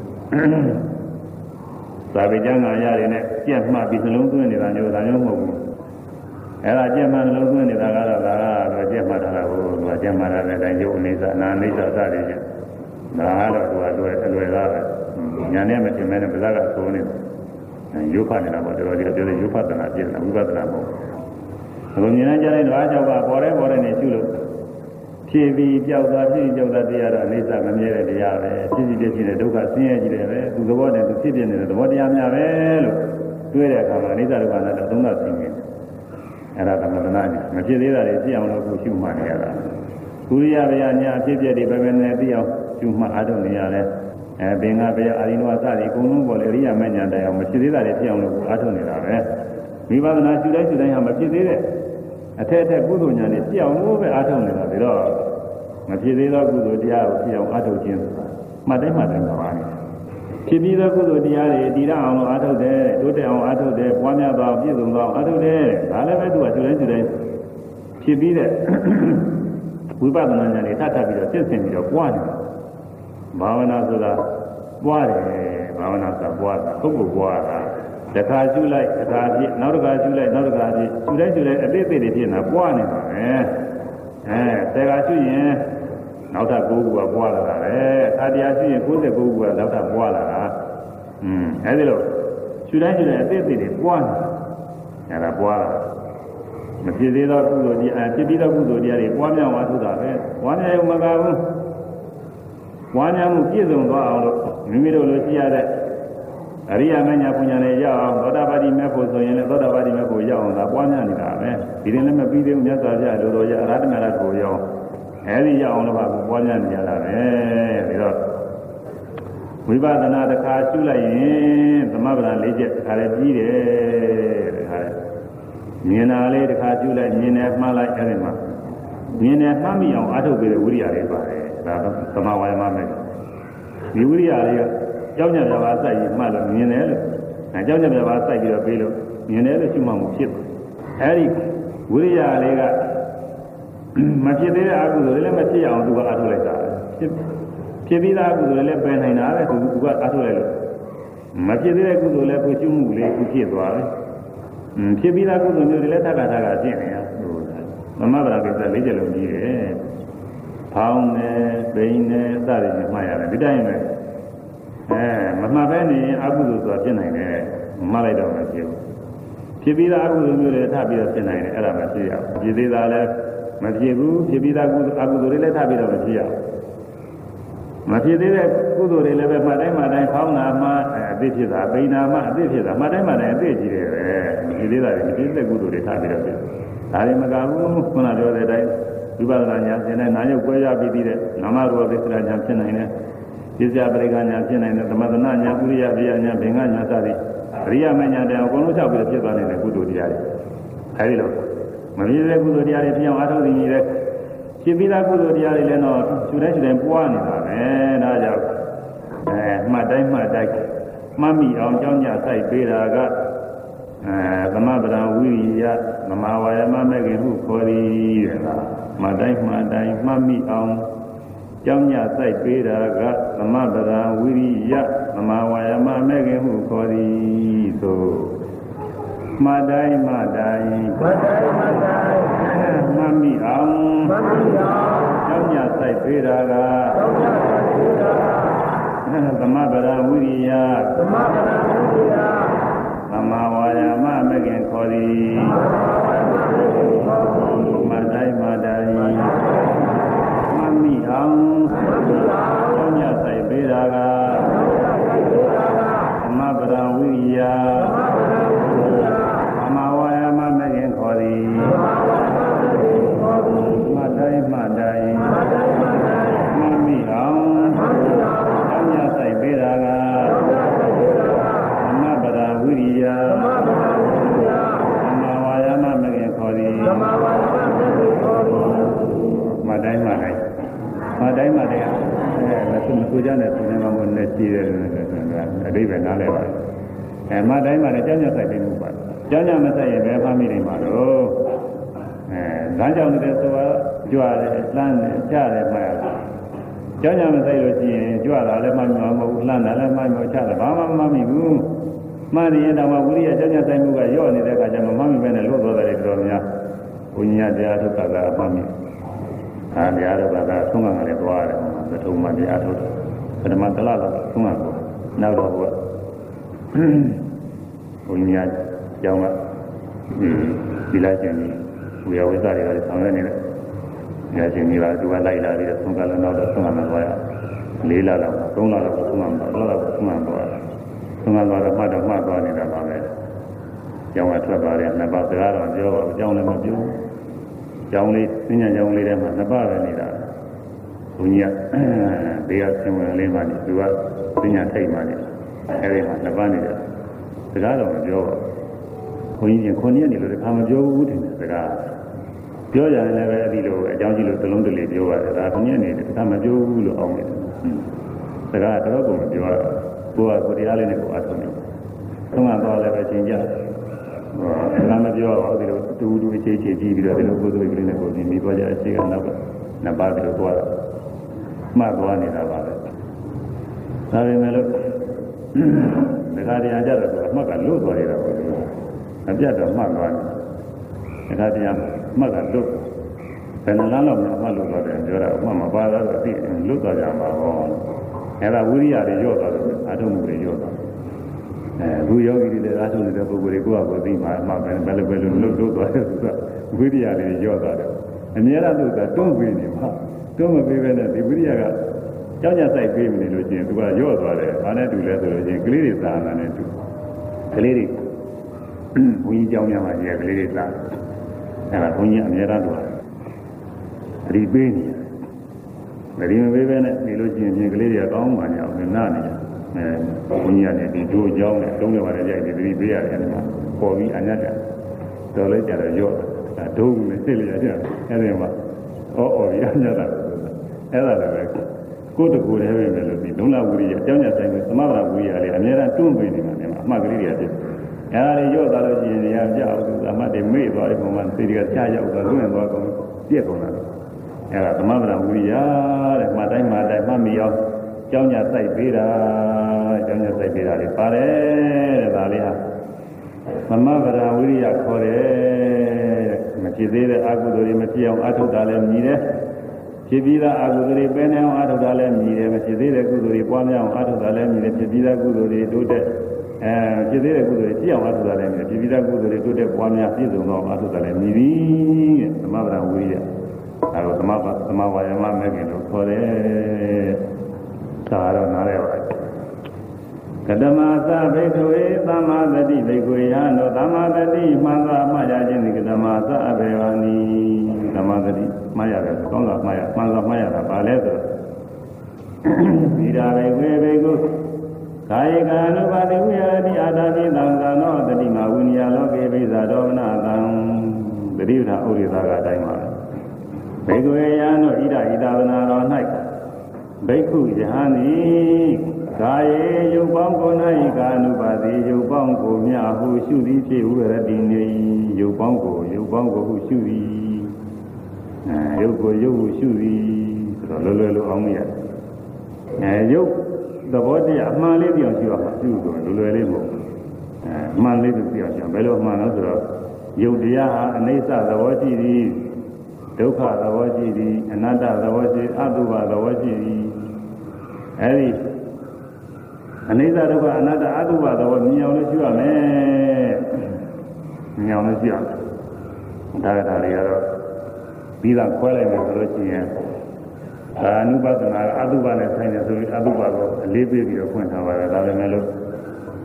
သာဝေကျမ်းဂန်ရတွေနဲ့ကြက်မှတ်ပြီးနှလုံးသွင်းနေတာမျိုးဒါမျိုးမဟုတ်ဘူးအဲ့ဒါကြက်မှတ်နှလုံးသွင်းနေတာကတော့ဒါကတော့ကြက်မှတ်ထားတာကိုသူကကြက်မှတ်ထားတဲ့အတိုင်းယုတ်အိသနာအိသစသည်ဖြင့်ဒါကတော့သူကလွယ်သားပဲညာနဲ့မတင်မဲနဲ့ဗဇက်ကသိုးနေရုပ်ဖတ်နေတာပေါ့တော်တော်ကြီးပြောတယ်ရုပ်ဖတ်တာပြည့်တယ်ဝိပဿနာမဟုတ်အခုမြင်နေကြတဲ့ဓဝါကြောင့်ကပေါ်တဲ့နေရှုလို့ဖြည့်ပြီးကြောက်သွားဖြည့်ကြောက်တာတရားတော့အိသမမြဲတဲ့တရားပဲဖြစ်ဖြစ်ဖြစ်တဲ့ဒုက္ခဆင်းရဲကြီးတယ်ပဲသူသဘောနဲ့သူဖြစ်ဖြစ်နေတဲ့သဘောတရားများပဲလို့တွေးတဲ့အခါမှာအိသဒုက္ခနာတော့သုံးသပ်သိနေတယ်အဲ့ဒါသမထနာညာမဖြစ်သေးတာတွေသိအောင်လို့ကိုရှုမှတ်နေရတာကုရိယဗျာညာအဖြစ်ပြတွေပဲပဲနဲ့သိအောင်ရှုမှတ်အားထုတ်နေရတယ်ဘင်္ဂဗျာအာရိနဝသတွေအကုန်လုံးပေါ်လေအရိယာမညာတရားမဖြစ်သေးတာတွေသိအောင်လို့အားထုတ်နေတာပဲဝိပဿနာရှုတိုင်းဟာမဖြစ်သေးတဲ့အထက်ထက်ကုသိုလ်ညာနဲ့သိအောင်လို့ပဲအားထုတ်နေတာဒါတော့မဖြစ်သေးသောကုသိုလ်တရားကိုသိအောင်အားထုတ်ခြင်းမှတ်တိုင်းပါပါနေဖြစ်ပြီးသောကုသိုလ်တရားတွေတည်ရအောင်လို့အားထုတ်တယ်တိုးတက်အောင်အားထုတ်တယ်ပွားများသွားပြည့်စုံသွားအားထုတ်တယ်ဒါလည်းပဲသူကရှုတိုင်းဖြစ်ပြီးတဲ့ဝိပဿနာဉာဏ်နဲ့ထပ်ပြီးတော့သိစင်ပြီးတော့ပွားနေတယ်ဘာဝနာဆိုတာပွားတယ်ဘာဝနာဆိုတာပွားတာပုဂ္ဂိုလ်ပွားတာတစ်ခါရှုလိုက်တစ်ခါဖြစ်နောက်တစ်ခါရှုလိုက်နောက်တစ်ခါဖြစ်ရှုတိုင်းအသေးသေးတွေဖြစ်နေတာပွားနေတာပဲဆယ်ခါရှုရင်နောက်ထပ်9ခုကပွားလာတာပဲအခါတရားရှုရင်99ခုကနောက်ထပ်ပွားလာတာအဲဒီလိုရှုတိုင်းအသေးသေးတွေပွားနေတာအဲဒါပွားတာမဖြစ်သေးသောကုသိုလ်တရားဖြစ်ပြီးသောကုသိုလ်တရားတွေပွားများအောင်အားထုတ်တာပဲပွားများရုံမကဘူးပွားများမှုပြည့်စုံသွားအောင်လို့မိမိတို့လိုရှိရတဲ့အရိယာမညာပညာနဲ့ရအောင်သောတာပတိမေဖို့ဆိုရင်လည်းသောတာပတိမေဖို့ရအောင်သာပွားများနေတာပဲဒီရင်လည်းမပြီးသေးဘူးမြတ်စွာဘုရားလိုတော်ရအရဟတမေရတ်ကိုရအောင်အဲဒီရအောင်လို့ပါပွားများနေရတာပဲပြီးတော့ဝိပဿနာတစ်ခါရှုလိုက်ရင်သမဗလာ၄ချက်တစ်ခါလည်းပြီးတယ်တစ်ခါလည်းမြင်တာလေးတစ်ခါရှုလိုက်မြင်တယ်မှားလိုက်အဲဒီမှာမြင်တယ်မှတ်မိအောင်အားထုတ်ပြီးတဲ့ဝိရိယလေးပါတယ်ဒါတော့သမဝါယမမဲ့ဒီဝိရိယလေးကကြောင်းညံပြပါစိုက်ပြီးမှတ်လို့မြင်တယ်လို့အဲကြောင်းညံပြပါစိုက်ပြီးတော့ပြီးလို့မြင်တယ်လို့ရှုမှမှုဖြစ်တယ်အဲဒီဝိရိယလေးကမဖြစ်သေးတဲ့အကုသိုလ်တွေလည်းမဖြစ်အောင်သူကအားထုတ်လိုက်တာဖြစ်ပြီးသားအကုသိုလ်တွေလည်းပယ်နိုင်တာပဲသူကအားထုတ်လိုက်လို့မဖြစ်သေးတဲ့ကုသိုလ်လည်းကိုရှုမှုလေးကိုဖြစ်သွားတယ်ဖြစ်ပြီးသားကုသိုလ်မျိုးတွေလည်းထပ်ခါဖြစ်နေရသမဗလာကိစ္စ၄ချက်လုံးကြီးတယ်ဖောင်းနေပိန်နေစသည်ဖြင့်မှတ်ရတယ်ဒီတိုင်းပဲမမှတ်ဘဲနေအကုသိုလ်ဆိုတာဖြစ်နိုင်တယ်မှတ်လိုက်တော့မဖြစ်ဘူးဖြစ်ပြီးသားအကုသိုလ်မျိုးတွေထပ်ပြီးတော့ဖြစ်နိုင်တယ်အဲ့ဒါမှဖြစ်ရအောင်ဖြစ်သေးတာလည်းမဖြစ်ဘူးဖြစ်ပြီးသားအကုသိုလ်တွေလည်းထပ်ပြီးတော့မဖြစ်ရအောင်မဖြစ်သေးတဲ့ကုသိုလ်တွေလည်းပဲမှတ်တိုင်းဖောင်းတာမှအသိဖြစ်တာပိန်တာမှအသိဖြစ်တာမှတ်တိုင်းအသိကြည့်တယ်ပဲဖြစ်သေးတာတွေဖြစ်တဲ့ကုသိုလ်တွေထပ်ပြီးတော့ဖြစ်ဒါတွေမကဘူးခုနပြောတဲ့အတိုင်းဝိပဿနာဉာဏ်သင်တဲ့နာယုတ်ကွဲရပြီးတဲ့နာမရူပသစ္စာဉာဏ်ဖြစ်နိုင်တယ်။သိစရာပရိက္ခဉာဏ်ဖြစ်နိုင်တယ်သမထနာဉာဏ်ဥရိယဗျာဉာဏ်ဘင်္ဂဉာဏ်စသည်အရိယမဉာဏ်တရားအကုန်လုံးချက်ပြီးဖြစ်သွားနေတဲ့ကုသိုလ်တရားတွေအဲဒီလိုမမြင်တဲ့ကုသိုလ်တရားတွေဖြစ်အောင်အားထုတ်နေတယ်ဖြစ်ပြီးသားကုသိုလ်တရားတွေလည်းတော့ရှုတိုင်းပွားနေတာပဲဒါကြောင့်မှတ်တိုင်းမှတ်မိအောင်ကြောင်းကြစိုက်ပေးတာကသမဗရဝိရိယသမဝါယမမဲ့ခင်ဟုခေါ်သည်တဲ့မှတ်တိုင်းမှတ်မိအောင်ကြောင်းညစိုက်ပေးတာကသမဗရဝိရိယသမဝါယမမဲ့ခင်ဟုခေါ်သည်သို့မှတ်တိုင်းမှတ်မိအောင်ကြောင်းညစိုက်ပေးတာကသမဗရဝိရိယသမဝါယမမကင်ခေါ်သည်မတိုင်းမမိအောင်ကျောင်းညဆိုင်ပေးတာကဝိရိယသမဝါယာမမခင်ခေါ်သည်မှတ်တိုင်းမှတ်တိုင်းမှတ်မိအောင်ကျောင်းရဆိုင်ပေးတာကသမဗရာဝိရိယသမဝါယာမမခင်ခေါ်သည်မှတ်တိုင်းမှတ်တိုင်းမှတ်တိုင်းမှတ်တိုင်းမဆိုကြနဲ့သူနဲ့မှမနဲ့ကြည့်တယ်အတိပဲနားလဲပါမှတ်တိုင်းမှလည်းကျောင်းရဆိုင်ပေးမှုပါကျောင်းရမဆိုင်ရင်ဘယ်မှမိနေမှာတော့လမ်းကြောင်းနေတဲ့ဆိုတာကြွရတယ်လှမ်းတယ်ချတယ်မှရတယ်ကျောင်းရမဆိုင်လို့ရှိရင်ကြွတာလည်းမှမမဟုတ်လှမ်းတာလည်းမှမချတာဘာမှမမိဘူးမှန်ရင်တော့ဝိရိယကျောင်းရဆိုင်မှုကရော့နေတဲ့အခါကျမှမမိပဲနဲ့လို့သွားတယ်တော်များဘုညာတရားထုတ်တာကအမှန်မိတရားထုတ်တာကသုံးကလည်းသွားတယ်ပထမတရားထုတ်တယ်ပထမတလားတော့သုံးကကိုနောက်တော့ဘုညာကျောင်းကဒီလိုက်ခြင်းဝိယဝိသတွေလည်းဆောင်ရနေတယ်။ညာချင်းကြီးကသူကလိုက်လာပြီးတော့သုံးကလည်းနောက်တော့သုံးမှသွားရ၄လလောက်3လလောက်သုံးမှတော့လောက်သုံးမှသွားသုံးမှသွားတော့မှတ်သွားနေတာပါပဲ။ကျောင်းကထွက်သွားတယ်နှစ်ပတ်စကားတော့ပြောပါဘူးကျောင်းလည်းမပြောဘူး။ကျောင်းလေးသင်္ညာကျောင်းလေးထဲမှာနှစ်ပတ်ပဲနေတာ။ဘုန်းကြီးကဘေးကဆင်းဝင်လေးမှနေသူကသင်္ညာထိတ်မှနေအဲဒီမှာနှစ်ပတ်နေတယ်။စကားတော့မပြောပါဘူး။ဘုန်းကြီးက9ရက်နေလို့တခါမပြောဘူးတင်တယ်စကားပြောကြရင်လည်းပဲအဲ့ဒီလိုအကြောင်းကြီးလို့သလုံးတလေပြောရတယ်ဒါ9ရက်နေတယ်တခါမပြောဘူးလို့အောင်းတယ်စကားတော့ကိုမပြောရဘူးကိုတရားလေးနဲ့ကိုအထုံးနေသုံးကတော့လည်းပဲချင်းကြစကားမပြောတော့ဒီလိုတူအခြေကြည့်ပြီးတော့ဒီလိုကိုယ်စိုးကလေးနဲ့ကိုယ်ဒီမိသွားကြအခြေကနောက်ကနှစ်ပါးပြီးတော့သွားတာမှတ်သွားနေတာပါပဲဒါပေမဲ့လို့ဒကာတရားကြတော့အမှတ်ကလွတ်သွားရတာပေါ့အပြတ်တော့မှတ်သွားတယ်ဒကာတရားမှတ်ကလွတ်ဘယ်နှလားလောက်မှတ်လို့သွားတယ်ပြောတာအမှတ်မပါတော့အသိလွတ်သွားကြမှာပေါ့အဲ့ဒါဝိရိယတွေညော့သွားတယ်အထုံးမှုတွေညော့သွားအခုယောဂီတွေလည်းအားထုတ်နေတဲ့ပုဂ္ဂိုလ်တွေကိုယ့်အကိုသိမှအမှပဲဘယ်လိုလွတ်သွားတယ်ဆိုတာဝိရိယတွေညော့သွားတယ်အများအားဖြင့်တွန်းပေးနေမှာတွန်းမပေးဘဲနဲ့ဒီဝိရိယကကြောက်ကြဆိုင်ပေးမနေလို့ရှိရင်သူကညော့သွားတယ်ဘာနဲ့တူလဲဆိုလို့ရှိရင်ကလေးတွေသာနာနဲ့တူကလေးတွေဘုန်းကြီးကြောင်းများမှာကြီးကလေးတွေသာအဲ့ဒါဘုန်းကြီးအများအားတော့အဒီပေးနေတယ်မပေးဘဲနဲ့နေလို့ရှိရင်ကလေးတွေကကောင်းမှညာအောင်နားနေတယ်ဘုန်းကြီးကနေဒီဒိုးကြောင်းနဲ့တုံးတယ်ပါလေကြိုက်ဒီပေးရတယ်အဲ့မှာပေါ်ပြီးအညတ်တယ်တော်လိုက်ကြတော့ရော့ဒုံးနဲ့စစ်လိုက်ရတယ်အဲ့ဒီမှာအော်ရညတ်တာအဲ့ဒါလည်းပဲကိုယ်တကူလည်းပဲလို့ဒီလုံလဝိရိယအကြောင်းညာဆိုင်ကသမဗရာဝိရိယလေးအများအားတွန်းပေးနေမှာအမှတ်ကလေးတွေဖြစ်အဲ့ဒါတွေရော့သွားလို့ရှိရင်နေရာကြောက်သူအမှတ်တွေမေ့သွားတဲ့ပုံမှာစိတ်တွေကချရောက်သွားလွင့်သွားကုန်ပြည့်ကုန်တာအဲ့ဒါသမဗရာဝိရိယတဲ့မှတ်တိုင်းမှမိအောင်ကျောင်းညာစိုက်ပေးတာကျောင်းညာစိုက်ပေးတာလေပါတယ်တဲ့ဒါလေးဟာသမဗရာဝိရိယခေါ်တယ်မဖြစ်သေးတဲ့အကုသိုလ်တွေမဖြစ်အောင်အထုတ်တာလည်းမြည်တယ်ဖြစ်ပြီးသားအကုသိုလ်တွေပဲနေအောင်အထုတ်တာလည်းမြည်တယ်မဖြစ်သေးတဲ့ကုသိုလ်တွေပွားများအောင်အထုတ်တာလည်းမြည်တယ်ဖြစ်ပြီးသားကုသိုလ်တွေတိုးတက်ဖြစ်သေးတဲ့ကုသိုလ်တွေကြည့်အောင်အထုတ်တာလည်းမြည်တယ်ဖြစ်ပြီးသားကုသိုလ်တွေတိုးတက်ပွားများပြည့်စုံတော့အထုတ်တာလည်းမြည်ပြီးတဲ့သမဗရာဝိရိယအဲဒါသမဝါယမမဲ့ခင်လို့ခေါ်တယ်ဒါတော့နားလဲပါကတမသဘိက္ခဝေသမ္မာသတိဘိက္ခဝေယံတို့သမ္မာသတိမှန်သာမှတ်ရခြင်းဒီကတမသအဘေဝနီသမ္မာသတိမှတ်ရတယ်ကောင်းတာမှတ်ရမှန်သာမှတ်ရတာပါလဲဆိုဒီဓာဘိက္ခဝေဘိက္ခုကာယက ानु ပါတိဝိဟာတိအာတာတိသံဃာနောတတိမဝိနည်းလောကေပိဇာဒေါမနသံတတိဋ္ဌာဥရိသာကအတိုင်းပါဘိက္ခဝေယံတို့ဣဒဣဒဝနာတော်၌ဘိက္ခုယဟန်သည်ကာယေယုတ်ပေါင်းကို၌ကာနုပါတိယုတ်ပေါင်းကိုမြဟုရှုသည်ဖြစ်ဝရတိနေယုတ်ပေါင်းကိုဟုရှုသည်ယုတ်ကိုဟုရှုသည်ဆိုတော့လွယ်လွယ်အောင်မရတယ်ယုတ်သဘောတရားအမှန်လေးပြောင်းရှုရမှာရှုတော့လွယ်လွယ်လေးမဟုတ်အမှန်လေးပြောင်းရှုဘယ်လိုအမှန်လဲဆိုတော့ယုတ်တရားဟာအနိစ္စသဘောရှိသည်ဒုက္ခသဘောရှိသည်အနတ္တသဘောရှိအတုပသဘောရှိသည်အဲဒီအနိစ္စဒုက္ခအနတ္တအတုပသဘောမြင်အောင်လို့ရှိရမယ်မြင်အောင်လို့ရှိရမယ်ဒါကတွေကတော့ပြီးတော့ခွဲလိုက်မယ်ဆိုလို့ရှိရင်အနုပဒနာအတုပနဲ့ဆိုင်တယ်ဆိုပြီးအတုပကိုအလေးပေးပြီးတော့ဖွင့်ထားပါတယ်ဒါပေမဲ့လို့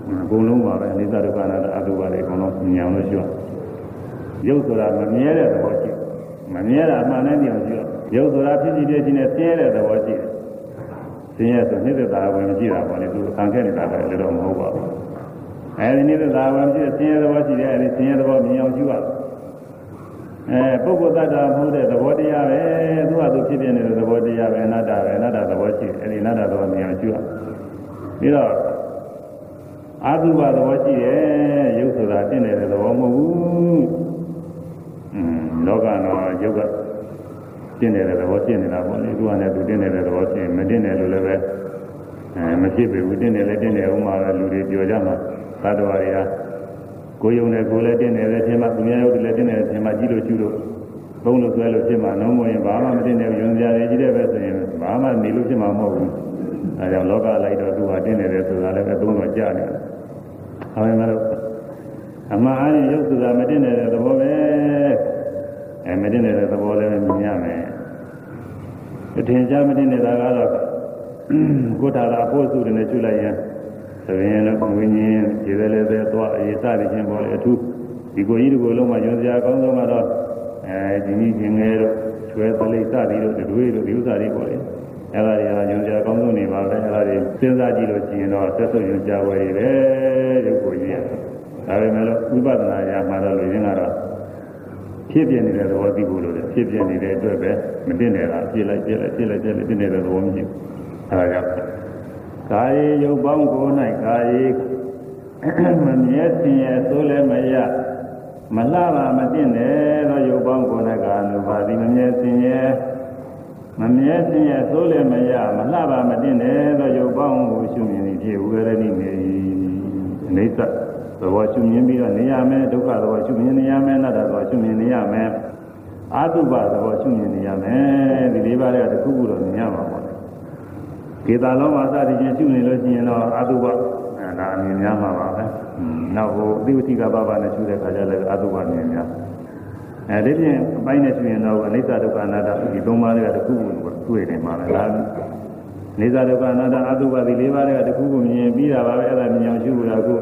အကုန်လုံးပါပဲအနိစ္စဒုက္ခအနတ္တအတုပါတွေအကုန်လုံးဉာဏ်လို့ရှိတော့ရုပ်ဆိုတာမမြဲတဲ့သဘောရှိမမြဲတာအမှန်နဲ့ပြောရှိတော့ရုပ်ဆိုတာဖြစ်ဖြစ်ချင်းနဲ့ဆင်းရဲတဲ့သဘောရှိတယ်ဆင်းရဲဆိုနှိမ့်သက်တာဝင်မရှိတာပေါ့လေသူခံခဲ့နေတာပဲလည်းတော့မဟုတ်ပါဘူးအဲဒီနှိမ့်သက်တာဝင်ဖြစ်ဆင်းရဲသဘောရှိတယ်အဲဒီဆင်းရဲသဘောမြင်အောင်ရှိရပုဂ္ဂိုလ်တ attva မဟုတ်တဲ့သဘောတရားပဲသူကသူဖြစ်ပြနေတဲ့သဘောတရားပဲအနတ္တပဲအနတ္တသဘောရှိတယ်အဲဒီအနတ္တသဘောမြင်အောင်ရှိရပြီးတော့အာသုဘသဘောရှိတယ်ရုပ်ဆိုတာတင့်နေတဲ့သဘောမဟုတ်ဘူးလောကတော့ရုပ်ကတင့်နေတဲ့သဘောတင့်နေတာပေါ့လေသူကလည်းသူတင့်နေတဲ့သဘောရှိရင်မတင့်တယ်လို့လည်းပဲမဖြစ်ပေဘူးတင့်တယ်လည်းတင့်တယ်ဥမာပဲလူတွေပြောကြမှာသတ္တဝါတွေကကိုယ်ယုံနဲ့ကိုယ်လည်းတင့်တယ်လည်းဖြစ်မှသူများယုတ်တယ်လည်းတင့်တယ်ဖြစ်မှကြည့်လို့ကျူလို့သုံးလို့ဆွဲလို့ဖြစ်မှနှုံးမရင်ဘာမှမတင့်တယ်ယုံကြရတယ်ကြီးတယ်ပဲဆိုရင်ဘာမှနေလို့ဖြစ်မှာမဟုတ်ဘူးအဲကြောင့်လောကလိုက်တော့သူကတင့်တယ်ဆိုတာလည်းပဲသုံးတော့ကြားနေတယ်ဟောရင်တော့အမှန်အရင်ရုပ်ဆိုတာမတင့်တဲ့သဘောပဲမတင့်တဲ့သဘောလည်းမြင်ရမယ်အထင်ရှားမတင့်နေတာကတော့ကိုယ်ထာတာအဖို့စုတယ်နဲ့ကျွလိုက်ရင်ဆိုရင်လည်းဝိညာဉ်ခြေသေးလည်းပဲသွားအေးစသည်ချင်းပေါ်လေအထူးဒီကိုကြီးဒီကိုလုံးမှာညွန်စရာအကောင်းဆုံးကတော့ဒီနည်းချင်းငယ်တို့ချွဲသလိစသည်တို့တွေတို့ဒီဥစ္စာတွေပေါ်လေအဲ့ဒါတွေကညွန်စရာအကောင်းဆုံးနေပါပဲအဲ့ဒါတွေစဉ်းစားကြည့်လို့ရှိရင်တော့သက်ဆုပ်ညွန်ကြဝယ်ပဲရုပ်ကိုကြီးရဒါပေမဲ့လို့ဝိပဿနာရာမှာတော့လူရင်းကတော့ဖြစ်ပြနေတဲ့သဘောသိဖို့လို့လေဖြစ်ပြနေတဲ့အတွက်ပဲမတင်နေတာပြစ်လိုက်တင်နေတဲ့သဘောမရှိဘူးအဲဒါကြောင့်ကာယေရုပ်ပေါင်းကို၌ကာယေမမြဲစင်ရဲ့သိုးလည်းမရမလှပါမတင်တဲ့သောရုပ်ပေါင်းကို၌ကာနုပါတိမမြဲစင်ရဲ့သိုးလည်းမရမလှပါမတင်တဲ့သောရုပ်ပေါင်းကိုရှုမြင်သည်ဖြစ်ဝေရဏိနေအိဋ္ဌသဘောရှုမြင်ပြီးတော့နေရမယ်ဒုက္ခသဘောရှုမြင်နေရမယ်အနတ္တသဘောရှုမြင်နေရမယ်အာတုပသဘောရှုမြင်နေရမယ်ဒီလေးပါးကတစ်ခုခုတော့မြင်ရမှာပေါ့ကေတာလုံးမှာစသည်ချင်းရှုနေလို့ရှိရင်တော့အာတုပဒါအမြင်များမှာပါပဲနောက်ဟိုအသိဝတိကပပနဲ့ရှုတဲ့ခါကျလည်းအာတုပမြင်များအဲဒီပြင်အပိုင်းနဲ့ရှုရင်တော့အနိစ္စဒုက္ခအနတ္တဒီသုံးပါးကတစ်ခုခုတွေ့နေမှာလေဒါအနိစ္စဒုက္ခအနတ္တအာတုပဒီလေးပါးကတစ်ခုခုမြင်ပြီးတာပါပဲအဲ့ဒါမြင်အောင်ရှုရခု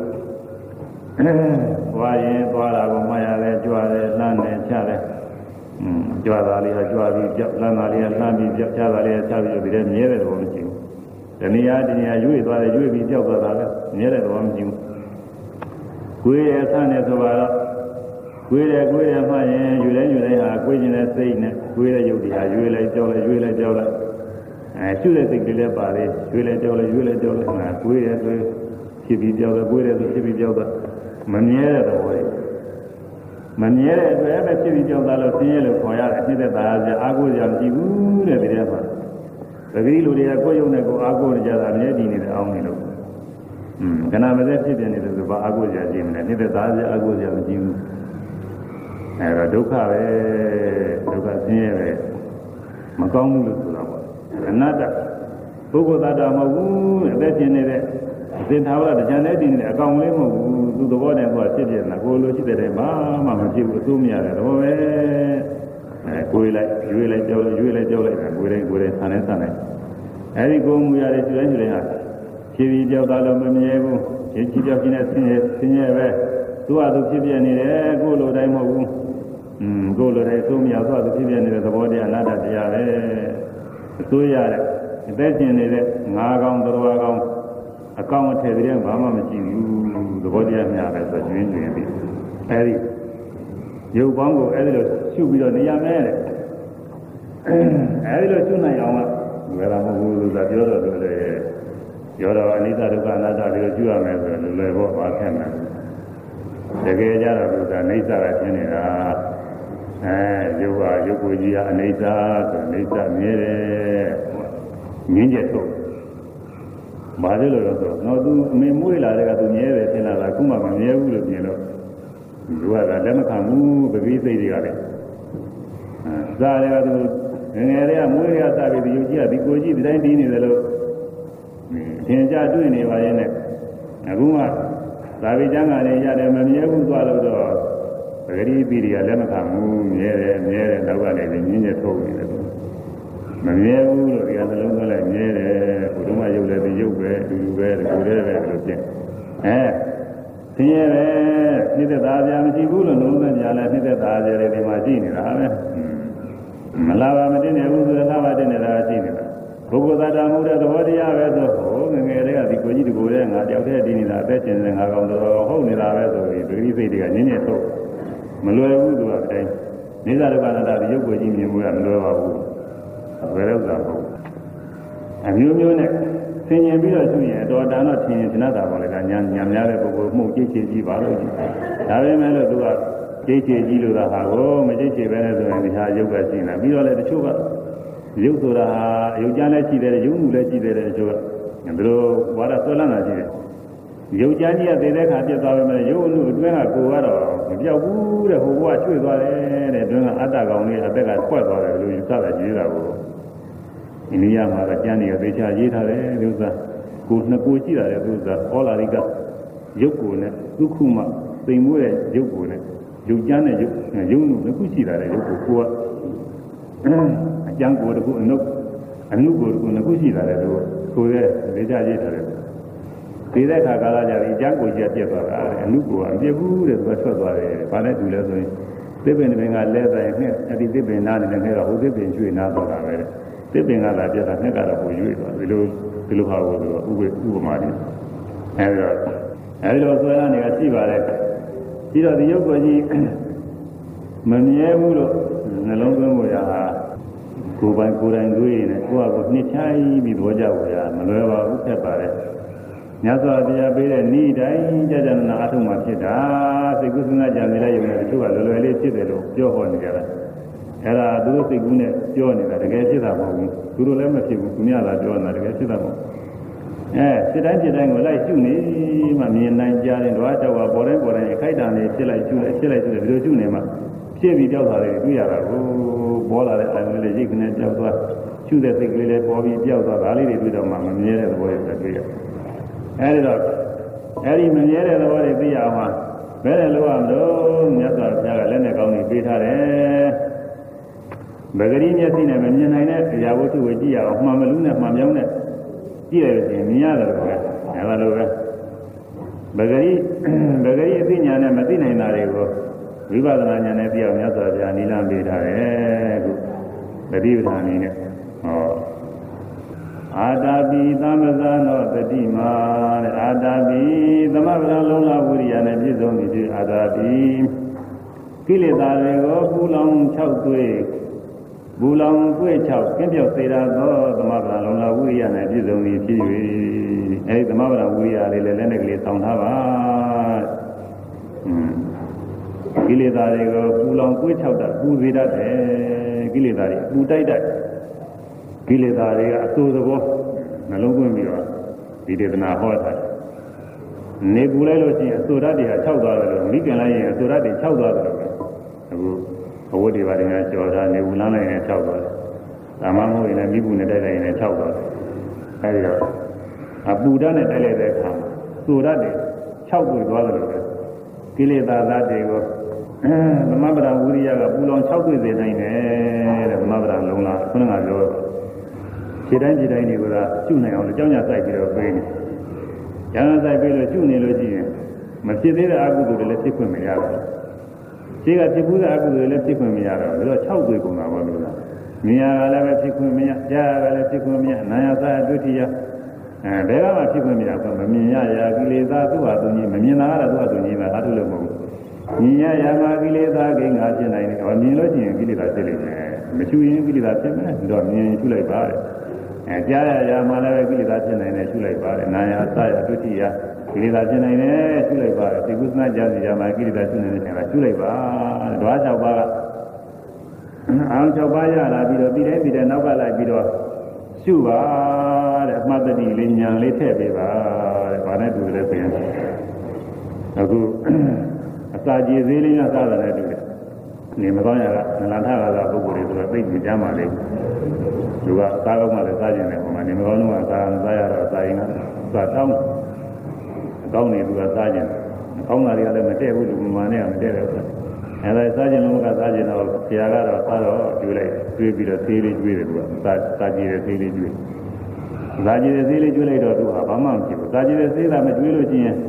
သွားရင်သွားတာကိုမှတ်ရတယ်ကြွတယ်လှမ်းတယ်ချတယ်ကြွတာလေးကကြွပြီးကြောက်လှမ်းတာလေးကလှမ်းပြီးကြောက်ချတာလေးကချပြီးဒီထဲမြဲတဲ့သဘောမရှိဘူးဒီနေရာရွေ့သွားတယ်ရွေ့ပြီးကြောက်သွားတာလည်းမြဲတဲ့သဘောမရှိဘူးကိုယ်ရဲ့ဆန်းနေဆိုတော့ကိုယ်ရဲ့မှရင်ယူတိုင်းဟာကိုယ်ကျင်တဲ့စိတ်နဲ့ကိုယ်ရဲ့ယုတ်တရားရွေ့လိုက်ကြောက်လိုက်ရှုတဲ့စိတ်ကလေးပါလေရွေ့လိုက်ကြောက်လိုက်ကိုယ်ရဲ့ဆိုဖြစ်ပြီးကြောက်တယ်ကိုယ်ရဲ့ဆိုဖြစ်ပြီးကြောက်တယ်မမြဲတဲ့သဘောတွေမမြဲတဲ့အတွက်ပဲဖြစ်ပြီးကြောက်တာလို့ဆင်းရဲလို့ခေါ်ရတယ်အဖြစ်သက်သာကြအာကိုရမရှိဘူးတဲ့ဒီထဲမှာတတိလူတွေကကိုယ်ယုံနဲ့ကိုအာကိုကြတာမြဲတည်နေတယ်အောင်နေလို့ခဏမစက်ဖြစ်ပြနေတယ်ဆိုဘာအာကိုကြကြည့်မလဲအဖြစ်သက်သာကြအာကိုကြမရှိဘူးအဲတော့ဒုက္ခပဲဒုက္ခဆင်းရဲပဲမကောင်းဘူးလို့ဆိုတာပေါ့အနတ္တပုဂ္ဂိုလ်သတ္တမဟုတ်ဘူးအသက်ရှင်နေတဲ့သင်္ထာဝရတရားနဲ့တည်နေတဲ့အကောင်လေးမဟုတ်ဘူးသူသဘောနဲ့သူကဖြစ်ပြနေတာကိုလိုရှိတဲ့ဘာမှမဖြစ်ဘူးအစိုးမရတဲ့သဘောပဲကိုယ်လိုက်ရွေးလိုက်ကြောက်လိုက်ရွေးလိုက်ကြောက်လိုက်တာကိုယ်တိုင်းဆန်နေအဲဒီကိုမူရတဲ့ကျွမ်းကျွမ်းဟာဖြည်းဖြည်းကြောက်တာလို့မမြဲဘူးဖြည်းဖြည်းကြောက်ခြင်းနဲ့ဆင်းရဲပဲသူကသူဖြစ်ပြနေတယ်ကိုလိုတိုင်းမဟုတ်ဘူးကိုလိုတိုင်းအစိုးမရသူကသူဖြစ်ပြနေတဲ့သဘောတရားအနတ္တတရားပဲအစိုးရတဲ့အသက်ရှင်နေတဲ့ငါးကောင်သရဝါကောင်အကောင်အထည်တွေကဘာမှမရှိဘူးသဘောတရားများပဲဆိုကျွင်းပြီးအဲဒီရုပ်ပေါင်းကိုအဲဒီလိုရှုပြီးတော့နေရမယ်တဲ့အဲဒီလိုရှုနိုင်အောင်ကဝေဒမဟုတ်ဘူးလို့ပြောတော့တယ်ပြောတော့အနိစ္စဒုက္ခအနတ္တတွေရှုရမယ်ဆိုတော့လွယ်ပေါ့ဘာဖြစ်မှာတကယ်ကြတော့သူကအနိစ္စကရှင်းနေတာရုပ်ကိုကြီးကအနိစ္စဆိုအနိစ္စမြဲတယ်ငင်းချက်တော့ဘာလို့လဲဆိုတော့သူအမေမွေးလာတဲ့ကသူမြဲတယ်ထင်လာတာခုမှမမြဲဘူးလို့ပြင်လို့သူကလက်မခံဘူးပပိစိတ်တွေကလည်းစားတယ်ကသူငယ်လေးကမွေးရစားပြီးဒီယုတ်ကြီးကဒီကိုကြီးဒီတိုင်းပြီးနေတယ်လို့သင်ကြတွေ့နေပါရဲ့နဲ့အခုမှသာဝိကျမ်းကလည်းရတယ်မမြဲဘူးသွားလို့တော့ပဂရိသီတွေကလက်မခံဘူးမြဲတယ်နောက်ကလည်းညင်းညက်ထုတ်နေတယ်မမြဲဘူးလို့ဒီကနှလုံးသွင်းလိုက်မြဲတယ်ဘုရားမယုတ်လည်းဒီယုတ်ပဲအတူတူပဲဒီကိုယ်တည်းပဲလို့ပြင်ဆင်းရဲပဲနှိမ့်သက်သားကြမရှိဘူးလို့နှလုံးသွင်းကြလဲနှိမ့်သက်သားကြတယ်ဒီမှာရှိနေတာပဲမလာပါမတင်နေဘူးဆိုတော့လာပါတင်နေတာရှိနေတာပုဂ္ဂိုလ်သတ္တမှုတဲ့သဘောတရားပဲဆိုဟိုငငယ်လေးကဒီကိုကြီးတကိုယ်လေးငါတယောက်တည်းတည်နေတာအသက်ရှင်နေငါကောင်တော်ဟုတ်နေတာပဲဆိုပြီးဒိဋ္ဌိစိတ်တွေကနင်းနေထုတ်မလွယ်ဘူးသူကအတိုင်းနိစ္စဒုက္ခအနတ္တဒီရုပ်ကိုယ်ကြီးမြင်မှုကမလွယ်ပါဘူးဘယ်လိုသာဟုတ်အမျိုးမျိုးနဲ့ဆင်ញင်ပြီးတော့ရှိရင်တော်တန်တော့ထင်ရင်သနတာပါလေကညာများတဲ့ပုဂ္ဂိုလ်မှုကြိတ်ချကြီးပါလို့ဒါပေမဲ့လို့သူကကြိတ်ချကြီးလို့သာဟာကိုမကြိတ်ချပဲနဲ့ဆိုရင်ဒီဟာရုပ်ကရှိနေတာပြီးတော့လည်းတချို့ကရုပ်ဆိုတာရုပ်ကြမ်းလည်းရှိတယ်ရုပ်မှုလည်းရှိတယ်တချို့ကဘယ်လိုဝါဒဆွဲလန်းတာရှိတယ်ရုပ်ကြမ်းကြီးကသေတဲ့ခါပြတ်သွားပဲမဲ့ရုပ်မှုအတွင်းကကိုယ်ကတော့မပြောက်ဘူးတဲ့ဟိုဘကချွေသွားတယ်တဲ့အတွင်းကအတ္တကောင်လေးအသက်ကဖွက်သွားတယ်လို့ယူဆတာရေးတာကိုအိန္ဒိယမှာကကျမ်းနေရသေချာရေးထားတယ်ဒီဥစ္စာကိုနှစ်ကိုရှိတာလေဒီဥစ္စာဩလာရိကရုပ်ကိုနဲ့ဒုက္ခမသိမ်မွေးတဲ့ရုပ်ကိုနဲ့ရုပ်ကျမ်းတဲ့ရုပ်မှုနှစ်ခုရှိတာလေရုပ်ကိုကအကျမ်းကိုတခုအနုကိုတခုနှစ်ခုရှိတာလေတို့ကိုရဲ့သေချာရေးထားတယ်ဒီတဲ့ခါကာလကြပြီးအကျမ်းကိုကြီးပြတ်သွားတာအနုကိုကအပြည့်ဘူးတဲ့သူကထွက်သွားတယ်ဘာနဲ့တူလဲဆိုရင်သစ်ပင်တစ်ပင်ကလဲတိုင်းနဲ့အဲ့ဒီသစ်ပင်နားနေတဲ့ခဲကဟိုသစ်ပင်ကျွေးနားသွားတာပဲသစ်ပင်ကလာပြတ်တာနဲ့ကတော့ဟိုရွေ့သွားဒီလိုဟာကိုဥပမာနေအဲဒီတော့ဆွဲလာနေကရှိပါတယ်ပြီးတော့ဒီရုပ်ကိုကြီးမမြဲဘူးလို့နှလုံးသွင်းဖို့ရတာကိုယ်ပိုင်ကိုယ်တိုင်တွေးနေကိုယ့်အကိုနှစ်ချိုင်းပြီးတော့ကြဖို့ရမလွယ်ပါဘူးဖြစ်ပါတယ်ညစွာတရားပေးတဲ့ဤတိုင်းကြာကြာနာအထုံမှာဖြစ်တာစိတ်ကူးစဉ်းစားကြံနေတဲ့ယုံနဲ့တချို့ကလွယ်လွယ်လေးဖြစ်တယ်လို့ပြောဟောနေကြတာအဲ့ဒါသူတို့စိတ်ကူးနဲ့ပြောနေတာတကယ်ဖြစ်တာမဟုတ်ဘူးသူတို့လည်းမဖြစ်ဘူးသူများသာပြောနေတာတကယ်ဖြစ်တာမဟုတ်ဖြစ်တိုင်းဖြစ်တိုင်းကိုလိုက်ရှုနေမှမြင်နိုင်ကြတယ်တော့တော့ပေါ်တိုင်းအခိုက်အတန့်လေးဖြစ်လိုက်ရှုလိုက်ဒီလိုရှုနေမှဖြစ်ပြီးကြောက်တာတွေတွေ့ရတာကိုပေါ်လာတဲ့အာရုံလေးရိတ်ကနေကြောက်သွားရှုတဲ့စိတ်ကလေးလည်းပေါ်ပြီးကြောက်သွားဒါလေးတွေတွေ့တော့မှမမြဲတဲ့သဘောတွေတွေ့ရအဲဒီတော့အဲဒီမမြဲတဲ့သဘောတွေသိရအောင်ဘယ်နဲ့လို့ရမလို့မြတ်စွာဘုရားကလက်နဲ့ကောင်းနေပေးထားတယ်ဗဂရီမျက်စိနဲ့မမြင်နိုင်တဲ့အရာဝတ္ထုကိုကြည့်ရအောင်မှန်မလူးနဲ့မှန်ပြောင်းနဲ့ကြည့်ရလို့ရှိရင်မြင်ရတယ်ပဲအဲလိုပဲဗဂရီအသိဉာဏ်နဲ့မသိနိုင်တာတွေကိုဝိပဿနာဉာဏ်နဲ့သိအောင်မြတ်စွာဘုရားနိလန်းပေးထားတယ်ခုတတိပဌာန်နေနဲ့ဟောအာတာပိသမဇာနောတတိမာတဲ့အာတာပိသမဗရလုံးလာဝိရိယနဲ့ပြည့်စုံသည်အာတာပိကိလေသာတွေကိုပူလောင်6သွေးဘူလောင်သွေး6ကင်းပြောက်စေတာသောသမဗရလုံးလာဝိရိယနဲ့ပြည့်စုံသည်ဖြစ်၍အဲဒီသမဗရဝိရိယလေးလည်းလက်နဲ့ကလေးတောင်းထားပါကိလေသာတွေကိုပူလောင်သွေး6တာပူစေတတ်တယ်ကိလေသာတွေပူတိုက်တတ်ကိလေသာတွေကအဆိုးသဘောနှလုံးသွင်းပြီးတော့ဒီဒေသနာဟောတာနေပူလိုက်လို့ရှိရင်အဆိုဓာတ်တွေက6သွားတယ်လို့မိခင်လိုက်ရင်အဆိုဓာတ်တွေ6သွားတယ်လို့အခုဘဝတွေပါတယ်ကကြော်တာနေပူလမ်းလိုက်ရင်6သွားတယ်ဒါမှမဟုတ်ရင်လည်းမိပူနဲ့တိုက်လိုက်ရင်6သွားတယ်အဲဒီတော့အပူဓာတ်နဲ့တိုက်လိုက်တဲ့အခါမှာဆိုဓာတ်တွေ6တွေ့သွားတယ်လို့ပဲကိလေသာဓာတ်တွေကိုသမဗရာဝိရိယကပူလောင်6တွေ့စေနိုင်တယ်တဲ့သမဗရာလုံးလားခုနကပြောခြေတိုင်းတွေကကျุနိုင်အောင်လို့ကြောင်းကြစိုက်ပြီးတော့ပေးနေ။ကြောင်းကြစိုက်ပေးလို့ကျุနေလို့ရှိရင်မဖြစ်သေးတဲ့အကုသိုလ်တွေလည်းဖြစ်ခွင့်မရဘူး။ခြေကဖြစ်ဘူးတဲ့အကုသိုလ်တွေလည်းဖြစ်ခွင့်မရတော့ဘူး။ဒါတော့6သွေးကုန်တာပေါ့လို့လား။မြင်ရကလည်းပဲဖြစ်ခွင့်မရ၊ကြားရကလည်းဖြစ်ခွင့်မရ၊နာယသဒုတိယဘယ်ကမှဖြစ်ခွင့်မရဘူး။မမြင်ရရာကိလေသာသူ့ဟာသူကြီးမမြင်တာကတော့သူ့ဟာသူကြီးပဲအားထုတ်လို့မဟုတ်ဘူး။မြင်ရရာမှာကိလေသာကိန်းငါဖြစ်နိုင်တယ်။မြင်လို့ရှိရင်ကိလေသာဖြစ်လိမ့်မယ်။မချူရင်ကိလေသာဖြစ်မယ်။ဒါတော့မြင်ချူလိုက်ပါတဲ့။ကြားရရာမှာလည်းကိလေသာဖြစ်နိုင်တယ်ရှုလိုက်ပါတယ်နာယသယဒုတိယကိလေသာဖြစ်နိုင်တယ်ရှုလိုက်ပါတယ်ဒီကုသနာကြားစီရာမှာကိလေသာဖြစ်နေတယ်ဆိုတာရှုလိုက်ပါဓဝါ6ပါးကအောင်6ပါးရလာပြီးတော့ပြီးတဲ့နောက်ကလိုက်ပြီးတော့ရှုပါတဲ့အမှတ်တတိလေးဉာဏ်လေးထည့်ပေးပါတဲ့ဘာနဲ့တူလဲဆိုရင်အခုအစာကြည်သေးလေးနဲ့စားတယ်တူတယ်နေမကောင်းရကနလန်ထကားပုဂ္ဂိုလ်တွေဆိုတော့သိကြမ်းပါလေလူကစားကောင်းမှလည်းစားကျင်တယ်ဟိုမှာနေမကောင်းလို့ကစားရတော့စားရင်ကစားတောင်းအကောင်းနေသူကစားကျင်အကောင်းတာတွေကလည်းမတည့်ဘူးလူမှန်နဲ့ကမတည့်တယ်ဆိုအဲဒါစားကျင်လို့ကစားကျင်တော့ဆရာကတော့စားတော့ကျွေးလိုက်ကျွေးပြီးတော့သေးလေးကျွေးတယ်သူကစားကြည့်တယ်သေးလေးကျွေးစားကြည့်တယ်သေးလေးကျွေးလိုက်တော့သူကဘာမှမဖြစ်ဘူးစားကြည့်တယ်သေးတာမကျွေးလို့ရှိရင်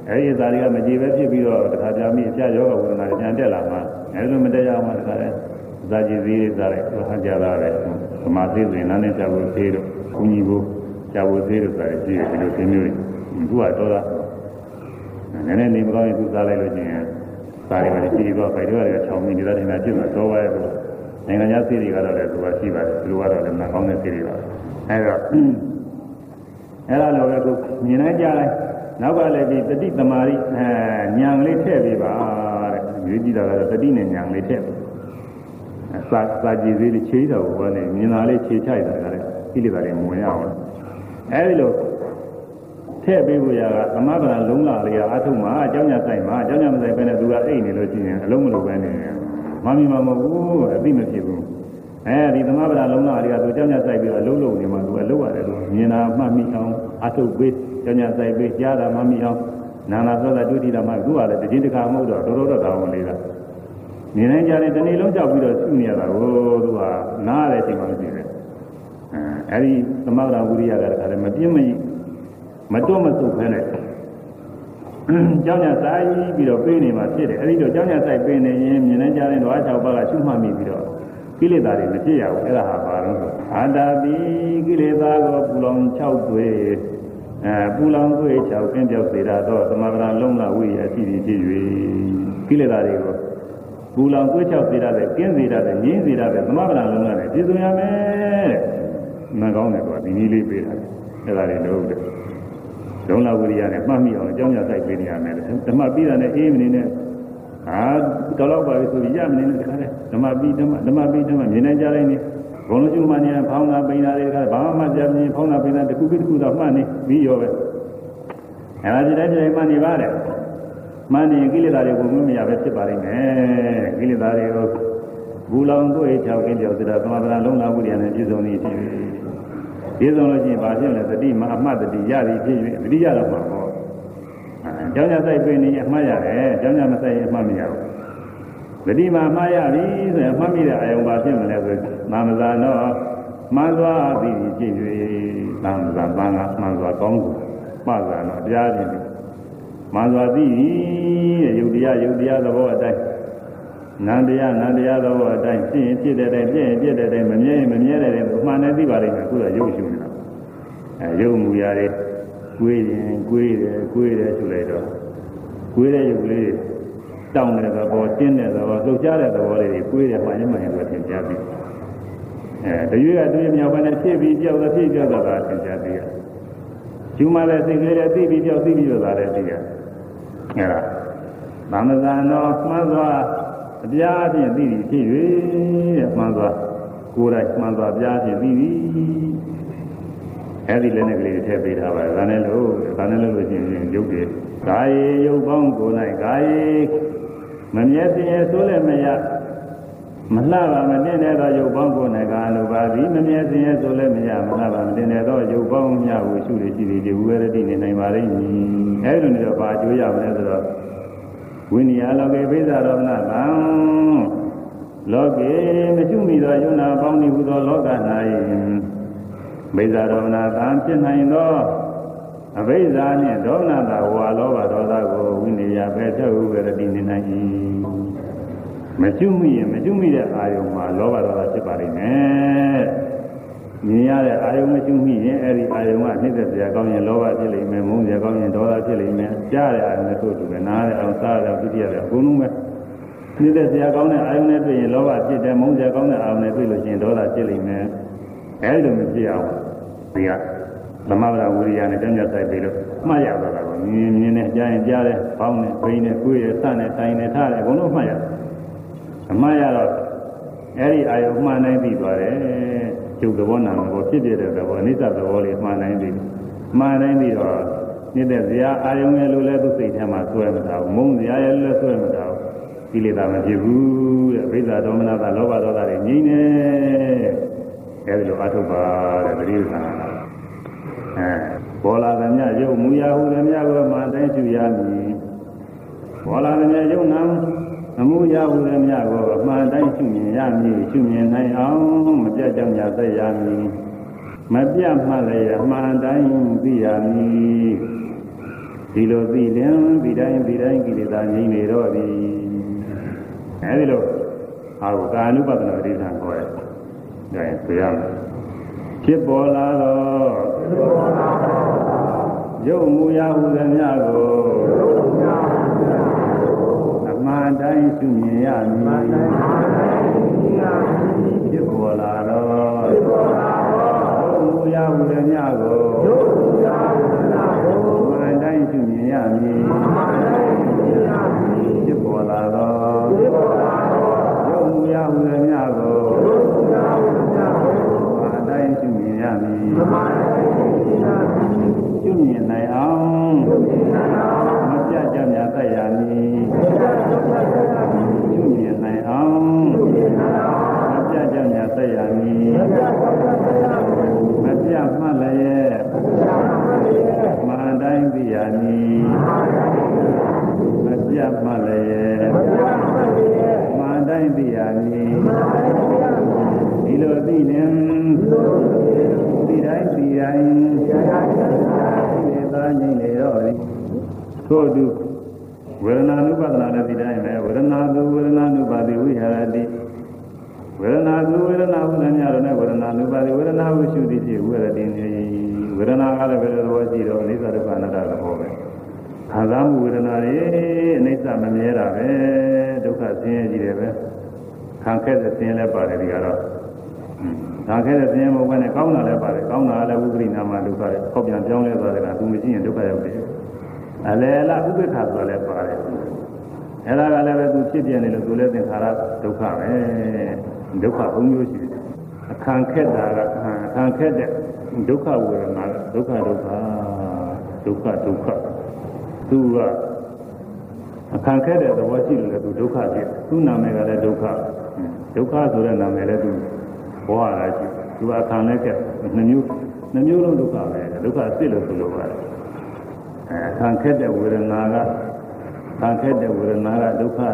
အဲဒီသာတွေကမကြည်ပဲဖြစ်ပြီးတော့တခါကြာမိအပြယောဂဝေဒနာတွေပြန်တက်လာမှအဲဒီလိုမတက်ရမှတခါလဲဇာကြည်သေးစားလိုက်ဟန်ကြလာတယ်ဗမာသေးဆိုရင်နားနဲ့ကြာဖို့သေးတော့ဘုန်းကြီးကိုကြာဖို့သေးလို့ဆိုရင်ရှိတယ်ဒီလိုသင်မျိုးတွေသူကတော့နည်းနည်းနေမကောင်းရင်သူစားလိုက်လို့ချင်းစားရပါတယ်ဒီကောဖိုက်တော့လည်း6မိနစ်တိုင်းမှာပြည့်မှာတော့ပါရဲ့လို့နိုင်ငံခြားသေးတွေကတော့လည်းသူကရှိပါတယ်သူကတော့လည်းမကောင်းတဲ့သေးတွေပါအဲတော့အဲ့ဒါလိုပဲကိုမြင်နိုင်ကြလိုက်နောက်ကလည်းဒီတတိသမารိညာလေးထည့်ပေးပါတဲ့ရွေးကြည့်တာကတော့တတိနဲ့ညာလေးထည့်စာကြည်သေးလေးခြေတော်ဘောနဲ့မြင်လာလေးခြေချိုက်တာကလည်းကိလေသာတွေမဝင်ရအောင်အဲဒီလိုထည့်ပေးဖို့ရကသမဗလာလုံးလာလေးကအထုံးမှာအကြောင်းညာဆိုင်မှာအကြောင်းညာမဆိုင်ပဲနဲ့သူကအိတ်နေလို့ရှိရင်အလုံးမလုံးပဲနေမမီမမဟုတ်ဘူးအသိမဖြစ်ဘူးအဲဒီသမဗလာလုံးလာလေးကသူအကြောင်းညာဆိုင်ပြီးတော့အလုံးလုံးနေမှာသူကလုံးရတယ်လို့မြင်တာမှတ်မိအောင်အထုပ်ပေးအကြောင်းညာဆိုင်ပေးကြားတာမှတ်မိအောင်နာနာသောတာဒုတိယမှသူကလည်းတစ်ချိန်တစ်ခါမဟုတ်တော့တော်တော်တောင်းလေးကမြင်နိုင်ကြတယ်တနေ့လုံးကြောက်ပြီးတော့ရှုနေရတာကိုသူကနားရတဲ့အချိန်မှမရှိဘူးအဲဒီသမဗလာဝိရိယကလည်းမပြင်းမကြီးမတွတ်မဆုတ်ဖဲနဲ့เจ้าညာဆိုင်ပြီးတော့ပေးနေမှာဖြစ်တယ်အဲဒီတော့เจ้าညာဆိုင်ပေးနေရင်မြင်နေကြတဲ့တော့အ၆ပါးကရှုမှတ်မိပြီးတော့ကိလေသာတွေမဖြစ်ရဘူးအဲ့ဒါဟာဘာလို့ဆိုအာတာပိကိလေသာကိုပူလောင်6သွေးပူလောင်သွေး6ကင်းပြောက်စေတာတော့သမဗလာလုံးလာဝိရိယအစီအဖြစ်၍ကိလေသာတွေကိုပူလောင်သွေး6စေတာတဲ့ကင်းစေတာတဲ့ငြင်းစေတာတဲ့သမဗလာလုံးလာတယ်ပြည့်စုံရမယ်မကောင်းတယ်ကွာဒီနည်းလေးပေးတာအဲ့ဒါတွေလို့တဲ့လုံးလာဝိရိယနဲ့မှတ်မိအောင်အကြောင်းညာဆိုင်ပေးနေရမယ်ဓမ္မပြီးတာနဲ့အေးမနေနဲ့တော်တော့ပါပြီဆိုပြီးရမနေနဲ့တခါလဲဓမ္မပြီးဓမ္မမြင်နိုင်ကြတိုင်းနေဘုံလုံးကျူမှနေဖောင်းတာပိန်တာတွေတခါဘာမှမကြမြင်ဖောင်းတာပိန်တာတစ်ခုပြီးတစ်ခုတော့မှတ်နေပြီးရောပဲအဲ့ဒါကြည့်တိုင်းမှတ်နေပါတယ်မှတ်နေကိလေသာတွေကိုမရပဲဖြစ်ပါလိမ့်မယ်ကိလေသာတွေကိုဘူလောင်တို့6ကင်းကြောက်စတာသမဗလာလုံးလာဝိရိယနဲ့ပြည့်စုံနေဖြစ်ဒီဆုံးလို့ရှိရင်ဘာဖြစ်လဲသတိမှာအမှတ်တတိရသည်ဖြစ်၍တတိရတော့မှာပေါ့အကြောင်းညာဆိုင်ပြင်နေအမှတ်ရတယ်အကြောင်းညာမဆိုင်ရင်အမှတ်မရဘူးသတိမှာအမှတ်ရပြီဆိုရင်အမှတ်မိတဲ့အာယုံဘာဖြစ်မလဲဆိုနာမဇာတော့မှန်စွာသိပြီးဖြစ်၍နာမဇာပန်းကမှန်စွာကောင်းကိုမှတ်တာတော့တရားချင်းမှန်စွာသိတဲ့ယုတ်တရားသဘောအတိုင်းနန္တရားသဘောအတိုင်းဖြစ်ရင်ဖြစ်တဲ့အတိုင်းပြည့်ရင်ပြည့်တဲ့အတိုင်းမမြဲရင်မမြဲတဲ့အတိုင်းမှန်တယ်သိပါလိမ့်မယ်အခုတော့ရုပ်ရှုနေတာရုပ်မူရာတွေကွေးရင်ကွေးတယ်ဆိုလိုက်တော့ကွေးတဲ့ရုပ်ကလေးတောင်းတဲ့သဘောတင်းတဲ့သဘောလှုပ်ရှားတဲ့သဘောလေးတွေကွေးတယ်မှန်ရင်ဆိုသင်ကြားပြီးတရွေ့ကတရွေ့မြောက်ပိုင်းနဲ့ဖြစ်ပြီးကြောက်တာဖြစ်ကြောက်တာသင်ကြားပြီးကျူးမတဲ့စိတ်ကလေးလည်းသိပြီးကြောက်သိပြီးတော့သာလည်းသိရအဲ့ဒါသမဇာနောမှန်စွာအပြားဖြင့်သိပြီးဖြစ်၍တဲ့မှန်စွာကိုယ်တိုင်မှန်စွာပြားဖြင့်သိပြီးအဲဒီလည်းနဲ့ကလေးထည့်ပေးထားပါတယ်ဒါနဲ့လို့ရှိရင်ရုပ်တွေကာယေရုပ်ပေါင်းကိုယ်၌ကာယေမမြဲစင်ရဆိုးလည်းမရမလှပါမတင်တဲ့သောရုပ်ပေါင်းကိုယ်၌ကာအနုပါသည်မမြဲစင်ရဆိုးလည်းမရမလှပါမတင်တဲ့သောရုပ်ပေါင်းများကိုရှုရရှိသည်ဒီဝေရတိနေနိုင်ပါလိမ့်မည်အဲဒီလိုနေတော့ဘာအကျိုးရမလဲဆိုတော့ဝိနည်းလောကေပိဿာရောမနသံလောကေမရှိမိသောယုံနာပေါင်းနေဟူသောလောက၌ပိဿာရောမနသံဖြစ်နိုင်သောအဘိဓါနှင့်ဒေါမနတာဝါလောဘဒေါသကိုဝိနည်းပဲထုတ်ဝေရတိနေနိုင်၏မရှိမိတဲ့အာယုံမှာလောဘဒေါသဖြစ်ပါလိမ့်မယ်မြင်ရတဲ့အာယုံမရှိမိရင်အဲဒီအာယုံကနှိမ့်သက်စရာကောင်းရင်လောဘဖြစ်လိမ့်မယ်မုန်းစရာကောင်းရင်ဒေါသဖြစ်လိမ့်မယ်ကြားတဲ့အာယုံနဲ့တို့တူပဲနားတဲ့အာယုံစားတဲ့အာယုံပြည့်ရတယ်အကုန်လုံးပဲနှိမ့်သက်စရာကောင်းတဲ့အာယုံနဲ့တွေ့ရင်လောဘဖြစ်တယ်မုန်းစရာကောင်းတဲ့အာယုံနဲ့တွေ့လို့ရှိရင်ဒေါသဖြစ်လိမ့်မယ်အဲဒီလိုမဖြစ်အောင်ဒီကသမဗလာဝိရိယနဲ့တန်းကြဆိုင်ပြီးတော့မှတ်ရတာကမြင်နဲ့ကြားရင်ကြားတယ်ပေါင်းနဲ့ဘိန်းနဲ့ကိုယ်ရစနဲ့တိုင်နဲ့ထားတယ်အကုန်လုံးမှတ်ရအမှတ်ရတော့အဲဒီအာယုံမှန်နိုင်ပြီးသွားတယ်ကျုပ်သဘောနာဘောဖြစ်တဲ့သဘောအနိစ္စသဘောလေးမှန်နိုင်ပြီးတော့နေတဲ့ဇာအာယုံရဲ့လိုလဲသူစိတ်ထဲမှာဆွဲမထားဘူးမုန်းဇာရဲ့လည်းဆွဲမထားဘူးကိလေသာမဖြစ်ဘူးတဲ့ဘိဇာဒေါမနတာလောဘဒေါသတွေငြိမ့်နေအဲဒီလိုအထုပ်ပါတဲ့ပရိသနာဘောလာသမျှရုပ်မူရာဟုသမျှကိုမှတိုင်းရှုရမည်ဘောလာသမျှရုပ်နာအမှုရဟုသမျှကိုအမှန်တိုင်းရှုမြင်ရမည်ရှုမြင်နိုင်အောင်မပြတ်ကြောင်ရသက်ရမည်မပြတ်မှလည်းအမှန်တိုင်းသိရမည်ဒီလိုသိလင်ဒီတိုင်းကိလေသာငြိမ်းနေတော့သည်အဲဒီလိုဟာကိုကာနုပဒနာပဋိဌာန်ခေါ်တယ်ဒါရင်ဆိုရမယ်ဖြစ်ပေါ်လာတော့ရုပ်မူရာဟုသမျှကိုအမှန်တိုင်းသိမြင်ရမည်ဖြစ်ပေါ်လာတော့ရုပ်မူရာဟုသမျှကိုအမှန်တိုင်းသိမြင်ရမည်ဖြစ်ပေါ်လာတော့ရုပ်မူရာဟုသမျှကိုအမှန်တိုင်းသိမြင်ရမည်ကျွမြင်နိုင်အောင်မပြတ်ကြမြတ်တတ်ရမည်ကျွမြင်နိုင်အောင်မပြတ်ကြမြတ်တတ်ရမည်မပြတ်မှလည်းမှန်တိုင်းသိရမည်မပြတ်မှလည်းမှန်တိုင်းသိရမည်ဒီလိုသိရင်ဒီတိုင်းဒီတိုင်းဒီသားငြိမ့်နေတော့သို့သူဝေဒနာနုပါဒနာနဲ့ဒီတိုင်းပဲဝေဒနာသူဝေဒနာနုပါတိဝိဟာရတိဝေဒနာသူဝေဒနာဟုလည်းများတော့နဲ့ဝေဒနာနုပါတိဝေဒနာဟုရှုသည်ဖြစ်ဝေဒတိနေဝေဒနာကလည်းဘယ်လိုသဘောရှိတော့အိသဒုက္ခအနတ္တသဘောပဲခံစားမှုဝေဒနာတွေအိသမမြဲတာပဲဒုက္ခဆင်းရဲကြီးတယ်ပဲခံခဲ့တဲ့ဆင်းရဲလည်းပါတယ်ဒီကတော့ဒါခဲ့တဲ့ဆင်းရဲမဟုတ်ဘဲနဲ့ကောင်းတာလည်းပါတယ်ကောင်းတာလည်းဝိပရိနာမဒုက္ခတွေပေါက်ပြန်ပြောင်းလဲသွားတယ်ကသူမရှိရင်ဒုက္ခရောက်တယ်အလေလားဥပိ္ပခါဆိုလည်းပါတယ်အဲ့ဒါကလည်းပဲသူဖြစ်ပြနေလို့သူလည်းသင်္ခါရဒုက္ခပဲဒုက္ခဘုံမျိုးရှိတယ်အခန့်ခက်တာကအခန့်ခက်တဲ့ဒုက္ခဝေဒနာဒုက္ခသူကသူကအခန့်ခက်တဲ့သဘောရှိလို့လည်းသူဒုက္ခဖြစ်သူ့နာမည်ကလည်းဒုက္ခဆိုတဲ့နာမည်လည်းသူဘောရတာရှိသူအခန့်လည်းကဲနှမျိုးလုံးဒုက္ခပဲဒုက္ခအစ်စ်လို့ဆိုလိုပါတယ်အခန့်ခက်တဲ့ဝေဒနာကခံခဲ့တဲ့ဝေဒနာကဒုက္ခ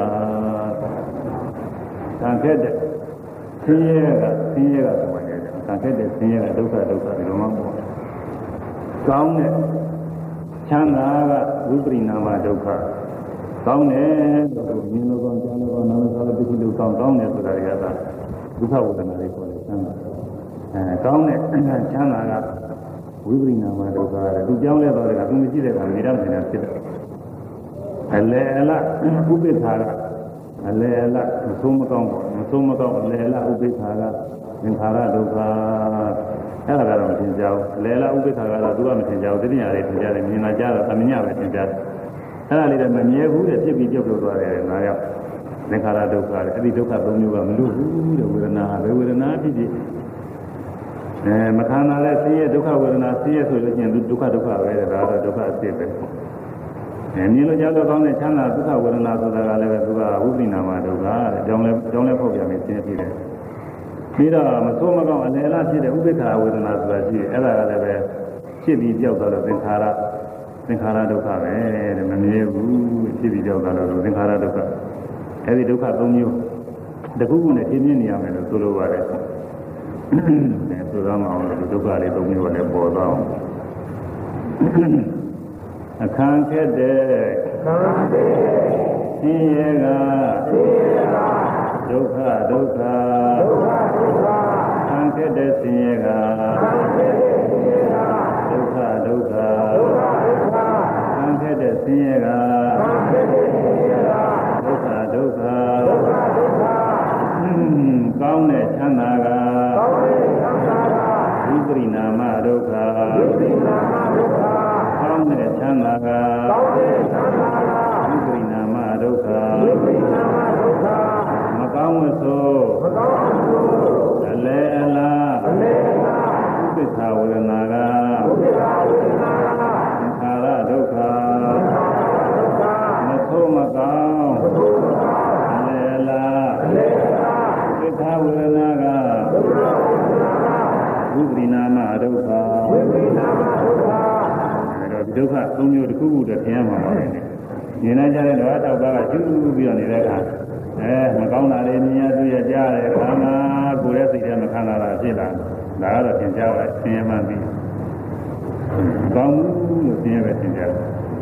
ခံခဲ့တဲ့ဆင်းရဲကဆိုပါတယ်ခံခဲ့တဲ့ဆင်းရဲကဒုက္ခဒီလိုမှပေါ့ကောင်းတဲ့ချမ်းသာကဝိပရိနာမဒုက္ခကောင်းတယ်လို့မြင်လို့ကောင်းကြားလို့ကောင်းနားလို့သိလို့ကောင်းတယ်ဆိုတာတွေကသာဒုက္ခဝေဒနာတွေပေါ်တယ်ချမ်းသာကောင်းတဲ့ချမ်းသာကဝိပရိနာမဒုက္ခတဲ့သူကြောင်းလဲတော့တယ်ကသူမရှိတဲ့ကောင်နေရနေတာဖြစ်တယ်အလေအလဥပိ္ပခါကအလေအလမဆုံးမကောင်းအလေအလဥပိ္ပခါကသင်္ခါရဒုက္ခအဲ့ဒါကတော့မသင်ကြဘူးအလေအလဥပိ္ပခါကတော့သူကမသင်ကြဘူးတတိယလေးသင်ကြတယ်မြင်လာကြတော့သမညပဲသင်ကြတယ်အဲ့ဒါလေးလည်းမမြဲဘူးတဲ့ဖြစ်ပြီးပြုတ်လို့သွားတယ်ငါရောက်သင်္ခါရဒုက္ခတဲ့အဲ့ဒီဒုက္ခသုံးမျိုးကမလို့ဘူးတဲ့ဝေဒနာဘယ်ဝေဒနာဖြစ်ဖြစ်မခန္ဓာလဲဆင်းရဲဒုက္ခဝေဒနာဆင်းရဲဆိုလို့ရှိရင်ဒုက္ခပဲတဲ့ဒါကတော့ဒုက္ခအစစ်ပဲမြင်လို့ကြားလို့ကောင်းတဲ့ချမ်းသာဒုက္ခဝေဒနာဆိုတာကလည်းပဲသူကဝိပရိနာမဒုက္ခတဲ့ကြောင်းလဲဖောက်ပြန်ပြီးရှင်းပြတယ်ပြီးတော့မဆိုးမကောင်းအလယ်လားဖြစ်တဲ့ဥပိ္ပခာဝေဒနာဆိုတာရှိတယ်အဲ့ဒါကလည်းပဲဖြစ်ပြီးပြောက်သွားတော့သင်္ခါရဒုက္ခပဲတဲ့မမြဲဘူးဖြစ်ပြီးပြောက်သွားတော့သင်္ခါရဒုက္ခအဲ့ဒီဒုက္ခ၃မျိုးတစ်ခုခုနဲ့ရှင်းပြနေရမယ်လို့ဆိုလိုပါတယ်ဆိုတော့မအောင်လို့ဒုက္ခလေး၃မျိုးလည်းပေါ်သွားအောင်အခန့်ခက်တဲ့ဆင်းရဲကဒုက္ခအခန့်ခက်တဲ့ဆင်းရဲကဒုက္ခအခန့်ခက်တဲ့ဆင်းရဲကဒုက္ခကောင်းတဲ့ချမ်းသာကဝိပရိနာမဒုက္ခကောင်းတဲ့ချမ်းသာကဝိပရိနာမဒုက္ခမကောင်းဝဆိုအလေအလားဥပိ္ပခာဝေဒနာကသင်္ခါရဒုက္ခမဆိုးမကောင်းအလေအလားဥပိ္ပခာဝေဒနာကဝိပရိနာမဒုက္ခဒုက္ခ၃မျိုးတစ်ခုခုတည်းသင်ရမှာပါပဲ။မြင်နိုင်ကြတဲ့တော့တောက်သားကကျူးပြီးတော့နေတဲ့အခါမကောင်းတာလေးမြင်ရတွေ့ရကြားတယ်ခန္ဓာကိုယ်ရဲ့စိတ်ထဲမှာခန္ဓာလာဖြစ်လာဒါကတော့သင်ကြားပါသင်ရမှပြီးကောင်းမှုလို့သင်ရပဲသင်ကြားတယ်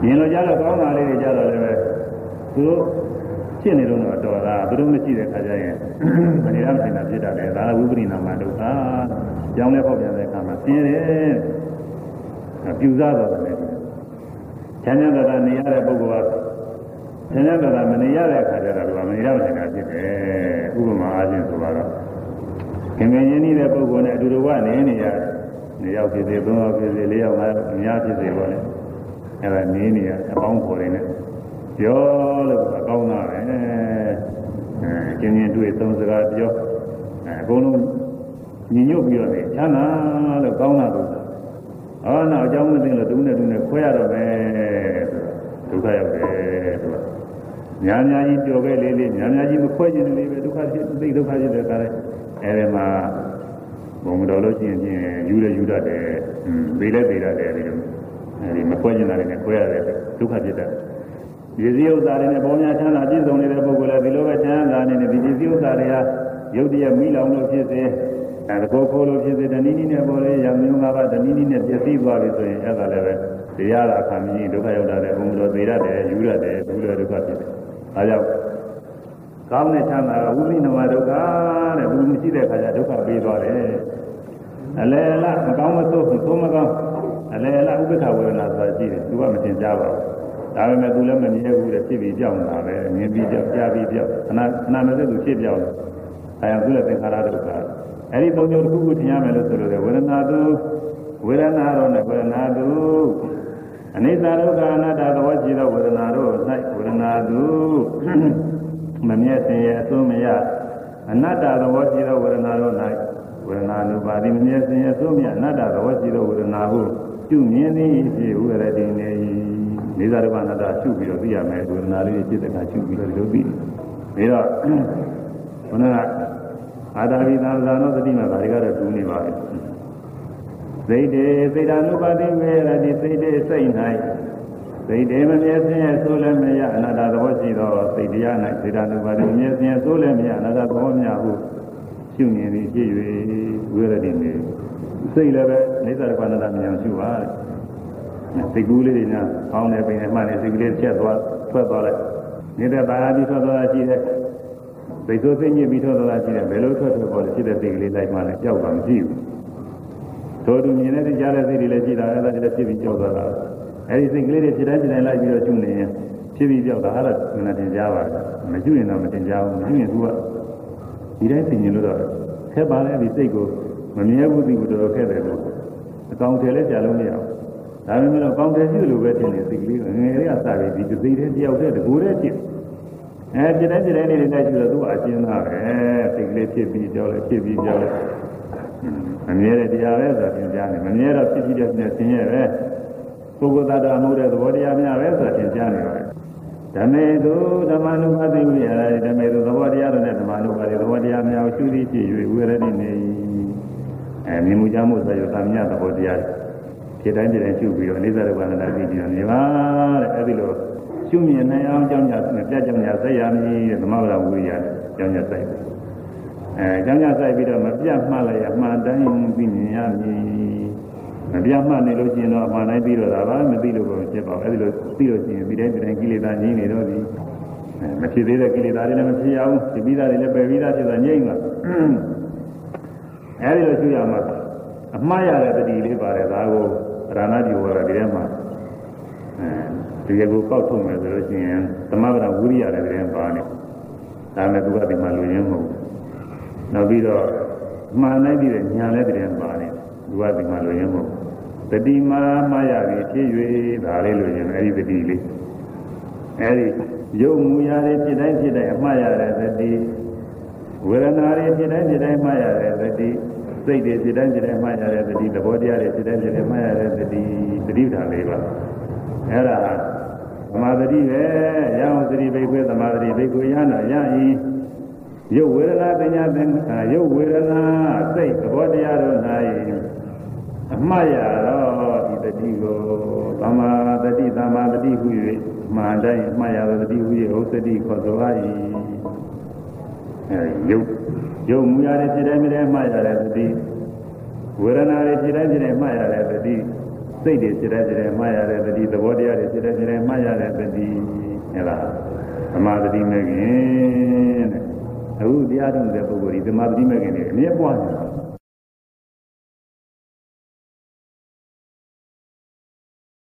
nhìn lo giá là có mà lấy giá là lấy cứ chuyện này luôn rồi là tôi không chỉ để khai ra mình đi làm thành là chỉ để đó là vui nào mà đâu cả trong này có việc gì làm mà tiền đấy tiêu ra rồi này chán nhớ là này ra bố cô chán nhớ là mình ra khai ra là mình đi làm thành là chỉ để vui mà ăn gì rồi đó cái ngày này là bố cô này đưa qua nàyရောက်ဖြစ်စေသုံးရောက်ဖြစ်စေလေးရောက်၅အများဖြစ်စေပါလေအဲ့ဒါနေနေအပေါင်းပေါ်နေတယ်ပြောလို့အကောင်းတာပဲကျင်းကျင်းတွေ့သုံးစကားပြောအကုန်လုံးညီညွတ်ပြီးတော့ချမ်းသာလို့ကောင်းတာလို့အော်နောက်အကြောင်းမသိလို့သူနဲ့ခွဲရတော့ပဲဒုက္ခရောက်တယ်သူကညာကြီးပြောခဲ့လေးညာကြီးမခွဲခြင်းလေးပဲဒုက္ခဖြစ်သိဒုက္ခဖြစ်တဲ့အခါလဲအဲ့ဒီမှာဘုံတော်လို့ရှိရင်ယူရတတ်တယ်သိလဲသိရတယ်ဒီလိုအဲဒီမခွဲကျင်တာတွေနဲ့ခွဲရတယ်ဒုက္ခဖြစ်တတ်ဒီစည်းဥစ္စာတွေနဲ့ပေါ်များချမ်းသာပြည့်စုံနေတဲ့ပုဂ္ဂိုလ်လည်းဒီလိုပဲချမ်းသာနေတယ်ဒီစည်းဥစ္စာတွေဟာရုပ်တရက်မိလောင်လို့ဖြစ်စေအဲကိုခိုးလို့ဖြစ်စေတနည်းနည်းနဲ့ပေါ်လေရံမျိုး၅ပါးတနည်းနည်းနဲ့ပြည့်စည်သွားပြီဆိုရင်အဲ့ဒါလည်းပဲတရားလာခံပြီးဒုက္ခရောက်တာလည်းဘုံတော်သိရတယ်ယူရတယ်ဒုက္ခဖြစ်တယ်အဲကြောင့်ကောင်းတဲ့ချမ်းသာကဝိပဿနာဒုက္ခတဲ့ဘုံမရှိတဲ့အခါကျဒုက္ခပေးသွားတယ်အလယ်အလမကောင်းမဆိုးသို့မကောင်းအလယ်အလဥပ္ပခဝေဒနာဆိုတာရှိတယ်သူကမသင်ကြားပါဘူးဒါပေမဲ့သူလည်းမမြဲဘူးတဲ့ဖြစ်ပြီးကြောက်နေတာပဲမြင်ပြီးကြောက်ကြားပြီးကြောက်ခဏမစက်သူဖြစ်ကြောက်တယ်အဲဒါသူလည်းသင်္ခါရဒုက္ခအဲ့ဒီသုံးမျိုးတစ်ခုခုထင်ရမယ်လို့ဆိုလို့ဝေဒနာသူဝေဒနာရောနဲ့ဝေဒနာသူအနိစ္စဒုက္ခအနတ္တသဘောရှိသောဝေဒနာတို့၌ဝေဒနာသူမမြဲစင်ရဲ့အစိုးမရအနတ္တသဘောရှိသောဝေဒနာတို့၌ဝေဒနာနုပါတိမမြဲစင်ရဲ့အစိုးမရအနတ္တသဘောရှိသောဝေဒနာဟုပြုမြင်သည်ဖြစ်ဥရတိနေနေသာရဘာနာတာရှုပြီးတော့သိရမယ်ဝေဒနာလေးဖြစ်တဲ့အခါရှုပြီးတော့ဒီလိုသိတယ်ဒါတော့ဘုရားအာတာဝိသံသာနောသတိမှာဒါတွေကတော့တူနေပါပဲစိတ်တေစိတ်ဓာနုပါတိဝေရတိစိတ်တေစိတ်၌စိတ်တေမမြဲစင်ရဲ့ဆိုလည်းမရအနာတ္တသဘောရှိသောစိတ်တရား၌စိတ်ဓာနုပါတိမမြဲစင်ရဲ့ဆိုလည်းမရအနာတ္တသဘောများဟုရှုမြင်ပြီးဖြစ်၍ဝေရတိနေစိတ်လည်းပဲနေသာရဘာနာတာမြန်ရှုပါစိတ်ကူးလေးတွေများပေါင်းနေပင်နဲ့မှနေစိတ်ကလေးဖြတ်သွားထွက်သွားလိုက်နေတဲ့ဘာသာပြီးထွက်သွားတာရှိတယ်စိတ်ဆိုးသိညစ်ပြီးထွက်သွားတာရှိတယ်ဘယ်လိုထွက်ပေါ်လဲဖြစ်တဲ့စိတ်ကလေးလိုက်မှလည်းကြောက်တာမရှိဘူးတို့သူမြင်တဲ့ကြားတဲ့စိတ်တွေလည်းရှိတာအဲ့ဒါလည်းဖြစ်ပြီးကြောက်သွားတာအဲ့ဒီစိတ်ကလေးတွေဖြစ်တိုင်းလိုက်ပြီးတော့ရှုနေရင်ဖြစ်ပြီးကြောက်တာအဲ့ဒါမနဲ့တင်ကြပါဘူးမရှုရင်တော့မတင်ကြဘူးမရှုရင်သူကဒီတိုင်းသိမြင်လို့တော့ခက်ပါလေဒီစိတ်ကိုမမြဲဘူးသိကိုတော်တော်ခက်တယ်လို့အကောင်တယ်လည်းကြာလို့မရဘူးဒါပေမဲ့တော့ကောင်းတယ်ရှိလို့ပဲထင်တယ်စိတ်ကလေးငယ်လေးကစပြီးဒီစိတ်ထဲတယောက်တည်းတကူတည်းဖြစ်ဖြစ်တိုင်းလေးတွေတိုက်ကြည့်တော့သူကအရှင်းသားပဲစိတ်ကလေးဖြစ်ပြီးကြောက်လဲဖြစ်ပြီးကြောက်လဲမမြဲတဲ့တရားပဲဆိုတာသင်ကြားနေမမြဲတော့ဖြစ်ပြီးတဲ့နဲ့သင်ရဲ့ပဲပုဂ္ဂိုလ်သတ္တမဟုတ်တဲ့သဘောတရားများပဲဆိုတာသင်ကြားနေပါတယ်ဓမ္မေတုဓမ္မနုပါတိဝိဟာရဓမ္မေတုသဘောတရားတို့နဲ့ဓမ္မနုပါတိသဘောတရားများကိုရှုသိဖြစ်၍ဝေရတိနေမြင်မှုကြားမှုဆိုရသမြတ်သဘောတရားဖြစ်တိုင်းရှုပြီးတော့အိသရဝန္ဒနာပြီးပြီးတော့နေပါတဲ့အဲဒီလိုရှုမြင်နိုင်အောင်ကြောင်းကြပြတ်ကြောင်းကြဆက်ရမည်တဲ့သမဝရဝိရိယကြောင်းကြဆက်ကြောင်းကြဆက်ပြီးတော့မပြတ်မှတ်လိုက်ရမှန်တိုင်းပြီးမြင်ရမည်မပြတ်မှတ်နေလို့ရှိရင်တော့အမှန်တိုင်းပြီးတော့ဒါပါမသိလို့ကိုဖြစ်ပါဘူးအဲဒီလိုသိလို့ရှိရင်ဒီတိုင်းကိလေသာငြိမ်းနေတော့ဒီမဖြစ်သေးတဲ့ကိလေသာတွေလည်းမဖြစ်အောင်ဒီပြီးသားတွေလည်းပယ်ပြီးသားဖြစ်တာငြိမ်းမှာအဲဒီလိုရှုရမှာအမှားရတဲ့တတိလေးပါတယ်ဒါကိုရဏတိဝရဒီထဲမှာဒီကိုကောက်ထုတ်မယ်ဆိုလို့ရှိရင်သမဗရဝိရိယလည်းတည်းပါနေဒါနဲ့သူကဒီမှာလူရင်းမဟုတ်နောက်ပြီးတော့မှန်နိုင်ပြီးတဲ့ညာလည်းတည်းပါနေသူကဒီမှာလူရင်းမဟုတ်တတိမာမှားရပြီးဖြစ်၍ဒါလေးလူရင်းအဲဒီတတိလေးအဲဒီရုပ်မူရာတွေဖြစ်တိုင်းအမှားရတဲ့တတိဝေဒနာတွေဖြစ်တိုင်းမှားရတဲ့တတိစိတ်တွေဖြစ်တိုင်းမှားရတဲ့တတိသဘောတရားတွေဖြစ်တိုင်းမှားရတဲ့တတိဓာတ်လေးပါအဲ့ဒါသမာဓိပဲရအောင်သတိဘိကွေသမာဓိဘိကွေရနာရဤရုပ်ဝေဒနာပညာသင်္ခါရုပ်ဝေဒနာစိတ်သဘောတရားတို့၌အမှားရတော့ဒီတတိကိုသမာဓိဟု၍မှန်တိုင်းအမှားရသောတတိဟု၍ဥစ္စတိခေါ်ဆို၏ရုပ်မူရတဲ့ဖြစ်တိုင်းမှားရတဲ့တတိဝေဒနာတွေဖြစ်တိုင်းမှားရတဲ့တတိစိတ်တွေစိတ္တကြတဲ့မှားရတဲ့တတိသဘောတရားတွေစိတ္တကြတဲ့မှားရတဲ့တတိဟဲ့လားသမာဓိမဲ့ခင်တဲ့အခုတရားထုတ်တဲ့ပုဂ္ဂိုလ်ဒီသမာဓိမဲ့ခင်တွေအမြဲပွားနေတာ